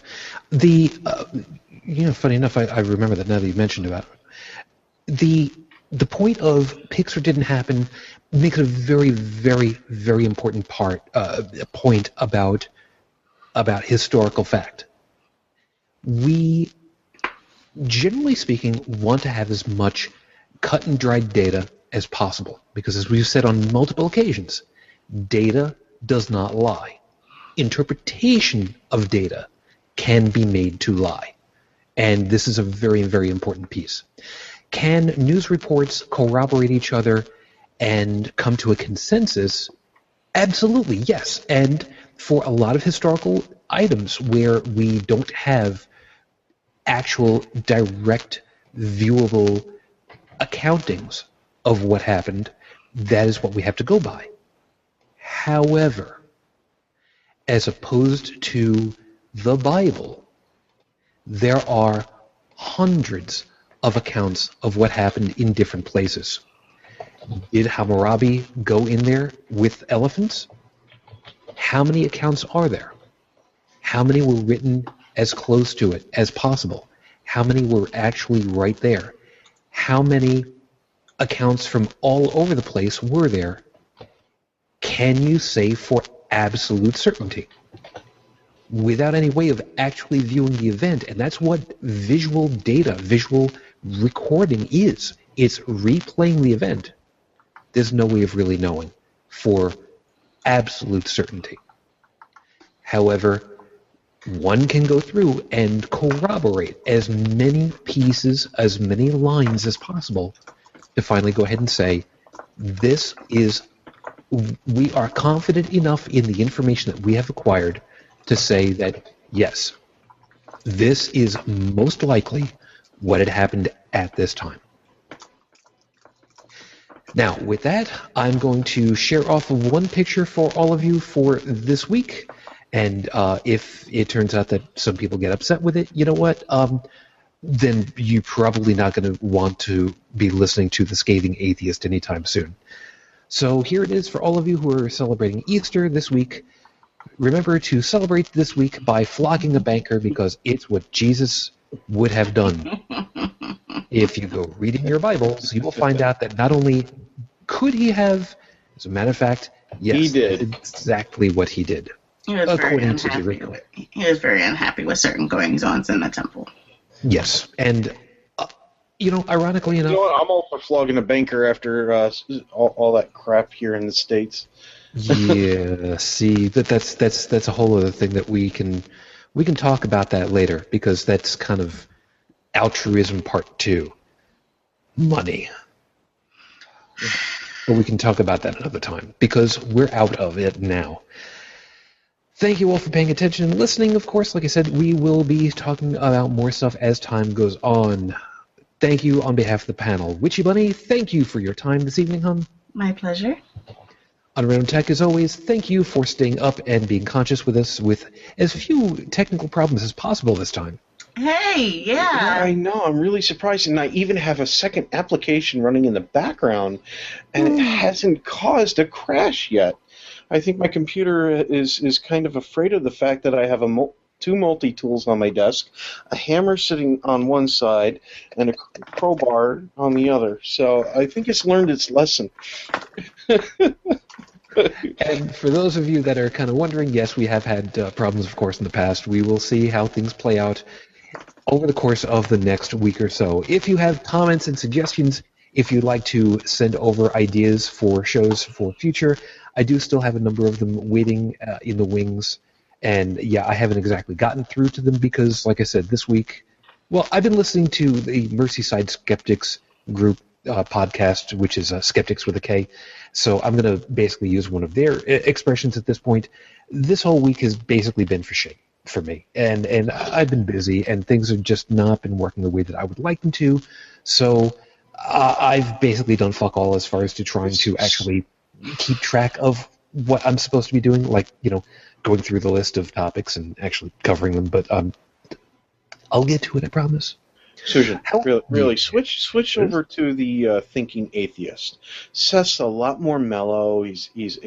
A: Funny enough, I remember that now that you mentioned about it. The point of pics or didn't happen makes a very, very, very important point about historical fact. We, generally speaking, want to have as much cut and dried data as possible, because as we've said on multiple occasions, data does not lie. Interpretation of data can be made to lie. And this is a very, very important piece. Can news reports corroborate each other and come to a consensus? Absolutely, yes. And for a lot of historical items where we don't have actual direct viewable accountings of what happened, that is what we have to go by. However, as opposed to the Bible, there are hundreds of accounts of what happened in different places. Did Hammurabi go in there with elephants? How many accounts are there? How many were written as close to it as possible? How many were actually right there? How many accounts from all over the place were there? Can you say for absolute certainty? Without any way of actually viewing the event. And that's what visual data, visual recording is. It's replaying the event. There's no way of really knowing for absolute certainty. However, one can go through and corroborate as many pieces, as many lines as possible to finally go ahead and say, we are confident enough in the information that we have acquired to say that, yes, this is most likely what had happened at this time. Now, with that, I'm going to share off one picture for all of you for this week. And if it turns out that some people get upset with it, you know what? Then you're probably not going to want to be listening to The Scathing Atheist anytime soon. So here it is for all of you who are celebrating Easter this week. Remember to celebrate this week by flogging a banker, because it's what Jesus would have done. If you go reading your Bibles, you will find out that not only could he have, as a matter of fact, yes,
B: he did
A: exactly what he did.
C: He was very unhappy with certain goings-ons in the temple.
A: Yes, and ironically enough,
B: I'm also flogging a banker after all that crap here in the States.
A: Yeah, see, that's a whole other thing that we can talk about that later, because that's kind of altruism part 2. Money. But we can talk about that another time, because we're out of it now. Thank you all for paying attention and listening. Of course, like I said, we will be talking about more stuff as time goes on. Thank you on behalf of the panel. Witchy Bunny, thank you for your time this evening, hon.
C: My pleasure.
A: On Random Tech, as always, thank you for staying up and being conscious with us with as few technical problems as possible this time.
C: Hey, yeah.
B: I know. I'm really surprised, and I even have a second application running in the background, and it hasn't caused a crash yet. I think my computer is kind of afraid of the fact that I have two multi-tools on my desk, a hammer sitting on one side, and a crowbar on the other. So I think it's learned its lesson.
A: And for those of you that are kind of wondering, yes, we have had problems, of course, in the past. We will see how things play out over the course of the next week or so. If you have comments and suggestions, if you'd like to send over ideas for shows for future, I do still have a number of them waiting in the wings. And yeah, I haven't exactly gotten through to them because, like I said, this week, well, I've been listening to the Merseyside Skeptics group podcast, which is Skeptics with a K. So I'm going to basically use one of their expressions at this point. This whole week has basically been for shit for me. And I've been busy, and things have just not been working the way that I would like them to. So I've basically done fuck all as far as to trying to actually keep track of what I'm supposed to be doing, like, going through the list of topics and actually covering them. But I'll get to it, I promise.
B: Susan, really, switch over to the Thinking Atheist. Seth's a lot more mellow. His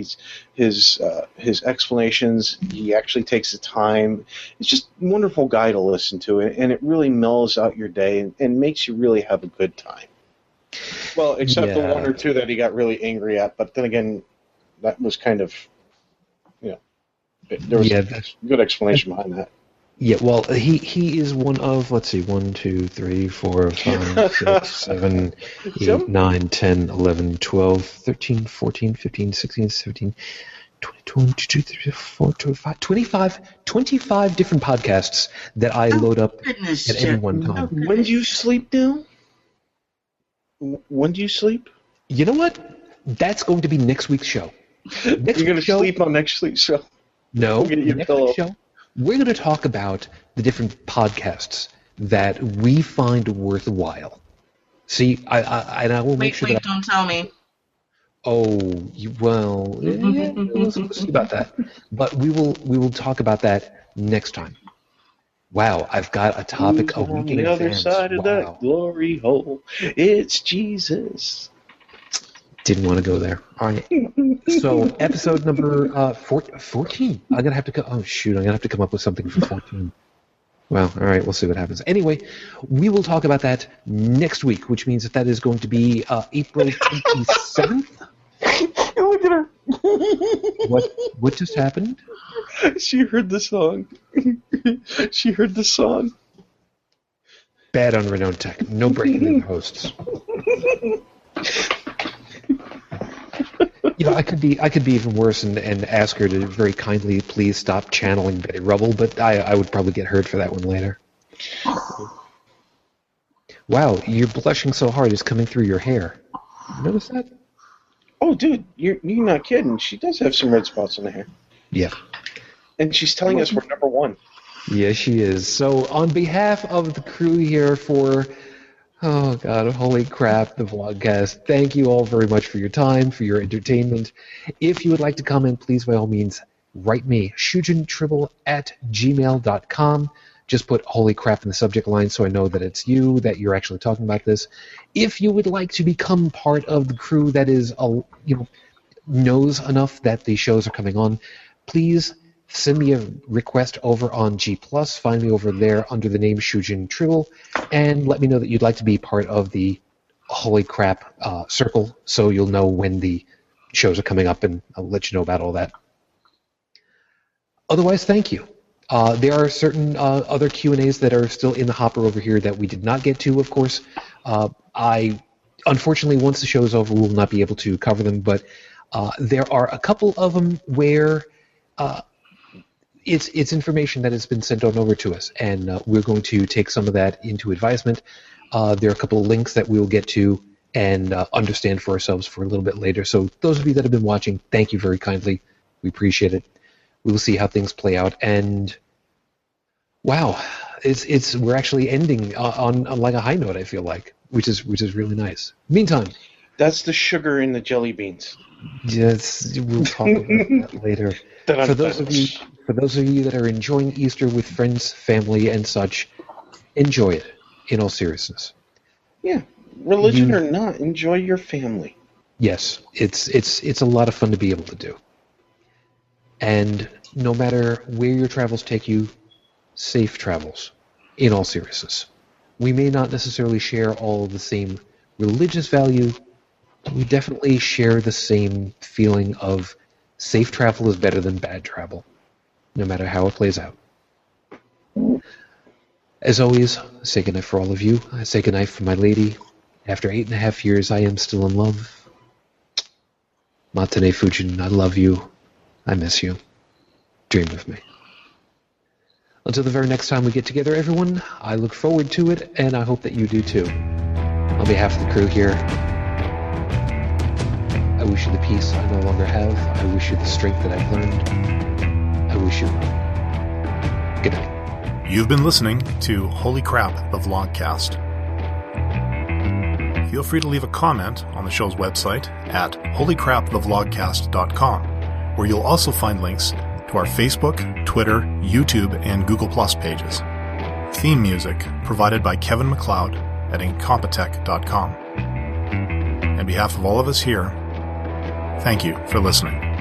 B: explanations, he actually takes the time. It's just a wonderful guy to listen to, and it really mellows out your day and makes you really have a good time. Well, except the one or two that he got really angry at, but then again, that was kind of, there was a good explanation behind that.
A: Yeah, well, he is one of, let's see, 1, 2, 3, 4, 5, 6, 7, 8, 9, 10, 11, 12, 13, 14, 15, 16, 17, 20, 22, 23, 24, 25 different podcasts that I load up at any one time.
B: When do you sleep now? When do you sleep?
A: You know what? That's going to be next week's show.
B: You're going to sleep on next week's show?
A: No, next week's show. We're going to talk about the different podcasts that we find worthwhile. See, I will make sure that...
C: don't tell me.
A: Oh, we'll see about that. But we will talk about that next time. Wow, I've got a topic a week in advance.
B: On the other side of that glory hole, it's Jesus.
A: Didn't want to go there. All right. So, episode number 14. I'm going to have to I'm going to have to come up with something for 14. Well, all right, we'll see what happens. Anyway, we will talk about that next week, which means that is going to be April 27th.
B: Look at her.
A: What just happened?
B: She heard the song. She heard the song.
A: Bad on Renowned Tech. No breaking in the hosts. I could be even worse and ask her to very kindly please stop channeling Betty Rubble, but I would probably get hurt for that one later. Wow, you're blushing so hard it's coming through your hair. You notice that?
B: Oh, dude, you're not kidding. She does have some red spots in her hair.
A: Yeah.
B: And she's telling us we're number one.
A: Yeah, she is. So on behalf of the crew here for... Oh, God, holy crap, the vlogcast. Thank you all very much for your time, for your entertainment. If you would like to comment, please, by all means, write me, shujintribble@gmail.com. Just put holy crap in the subject line so I know that it's you, that you're actually talking about this. If you would like to become part of the crew that is, knows enough that the shows are coming on, please send me a request over on G+. Find me over there under the name Shujin Tribble, and let me know that you'd like to be part of the holy crap circle, so you'll know when the shows are coming up, and I'll let you know about all that. Otherwise, thank you. There are certain other Q&As that are still in the hopper over here that we did not get to, of course. Unfortunately, once the show is over, we will not be able to cover them, but There are a couple of them where it's information that has been sent on over to us, and we're going to take some of that into advisement. There are a couple of links that we'll get to and understand for ourselves for a little bit later. So those of you that have been watching, thank you very kindly. We appreciate it. We'll see how things play out. And wow, we're actually ending on like a high note, I feel like, which is really nice. Meantime,
B: that's the sugar in the jelly beans.
A: Yes, we'll talk about that later. For those of you that are enjoying Easter with friends, family, and such, enjoy it. In all seriousness.
B: Yeah, religion or not, enjoy your family.
A: Yes, it's a lot of fun to be able to do. And no matter where your travels take you, safe travels. In all seriousness, we may not necessarily share all the same religious value, but we definitely share the same feeling of safe travel is better than bad travel, no matter how it plays out. As always, I say goodnight for all of you. I say goodnight for my lady. After 8.5 years, I am still in love. Matane Fujin, I love you. I miss you. Dream of me. Until the very next time we get together, everyone, I look forward to it, and I hope that you do too. On behalf of the crew here, I wish you the peace I no longer have. I wish you the strength that I've learned. I wish you well. Good night.
D: You've been listening to Holy Crap, the Vlogcast. Feel free to leave a comment on the show's website at holycrapthevlogcast.com, where you'll also find links to our Facebook, Twitter, YouTube, and Google Plus pages. Theme music provided by Kevin MacLeod at Incompetech.com. On behalf of all of us here, thank you for listening.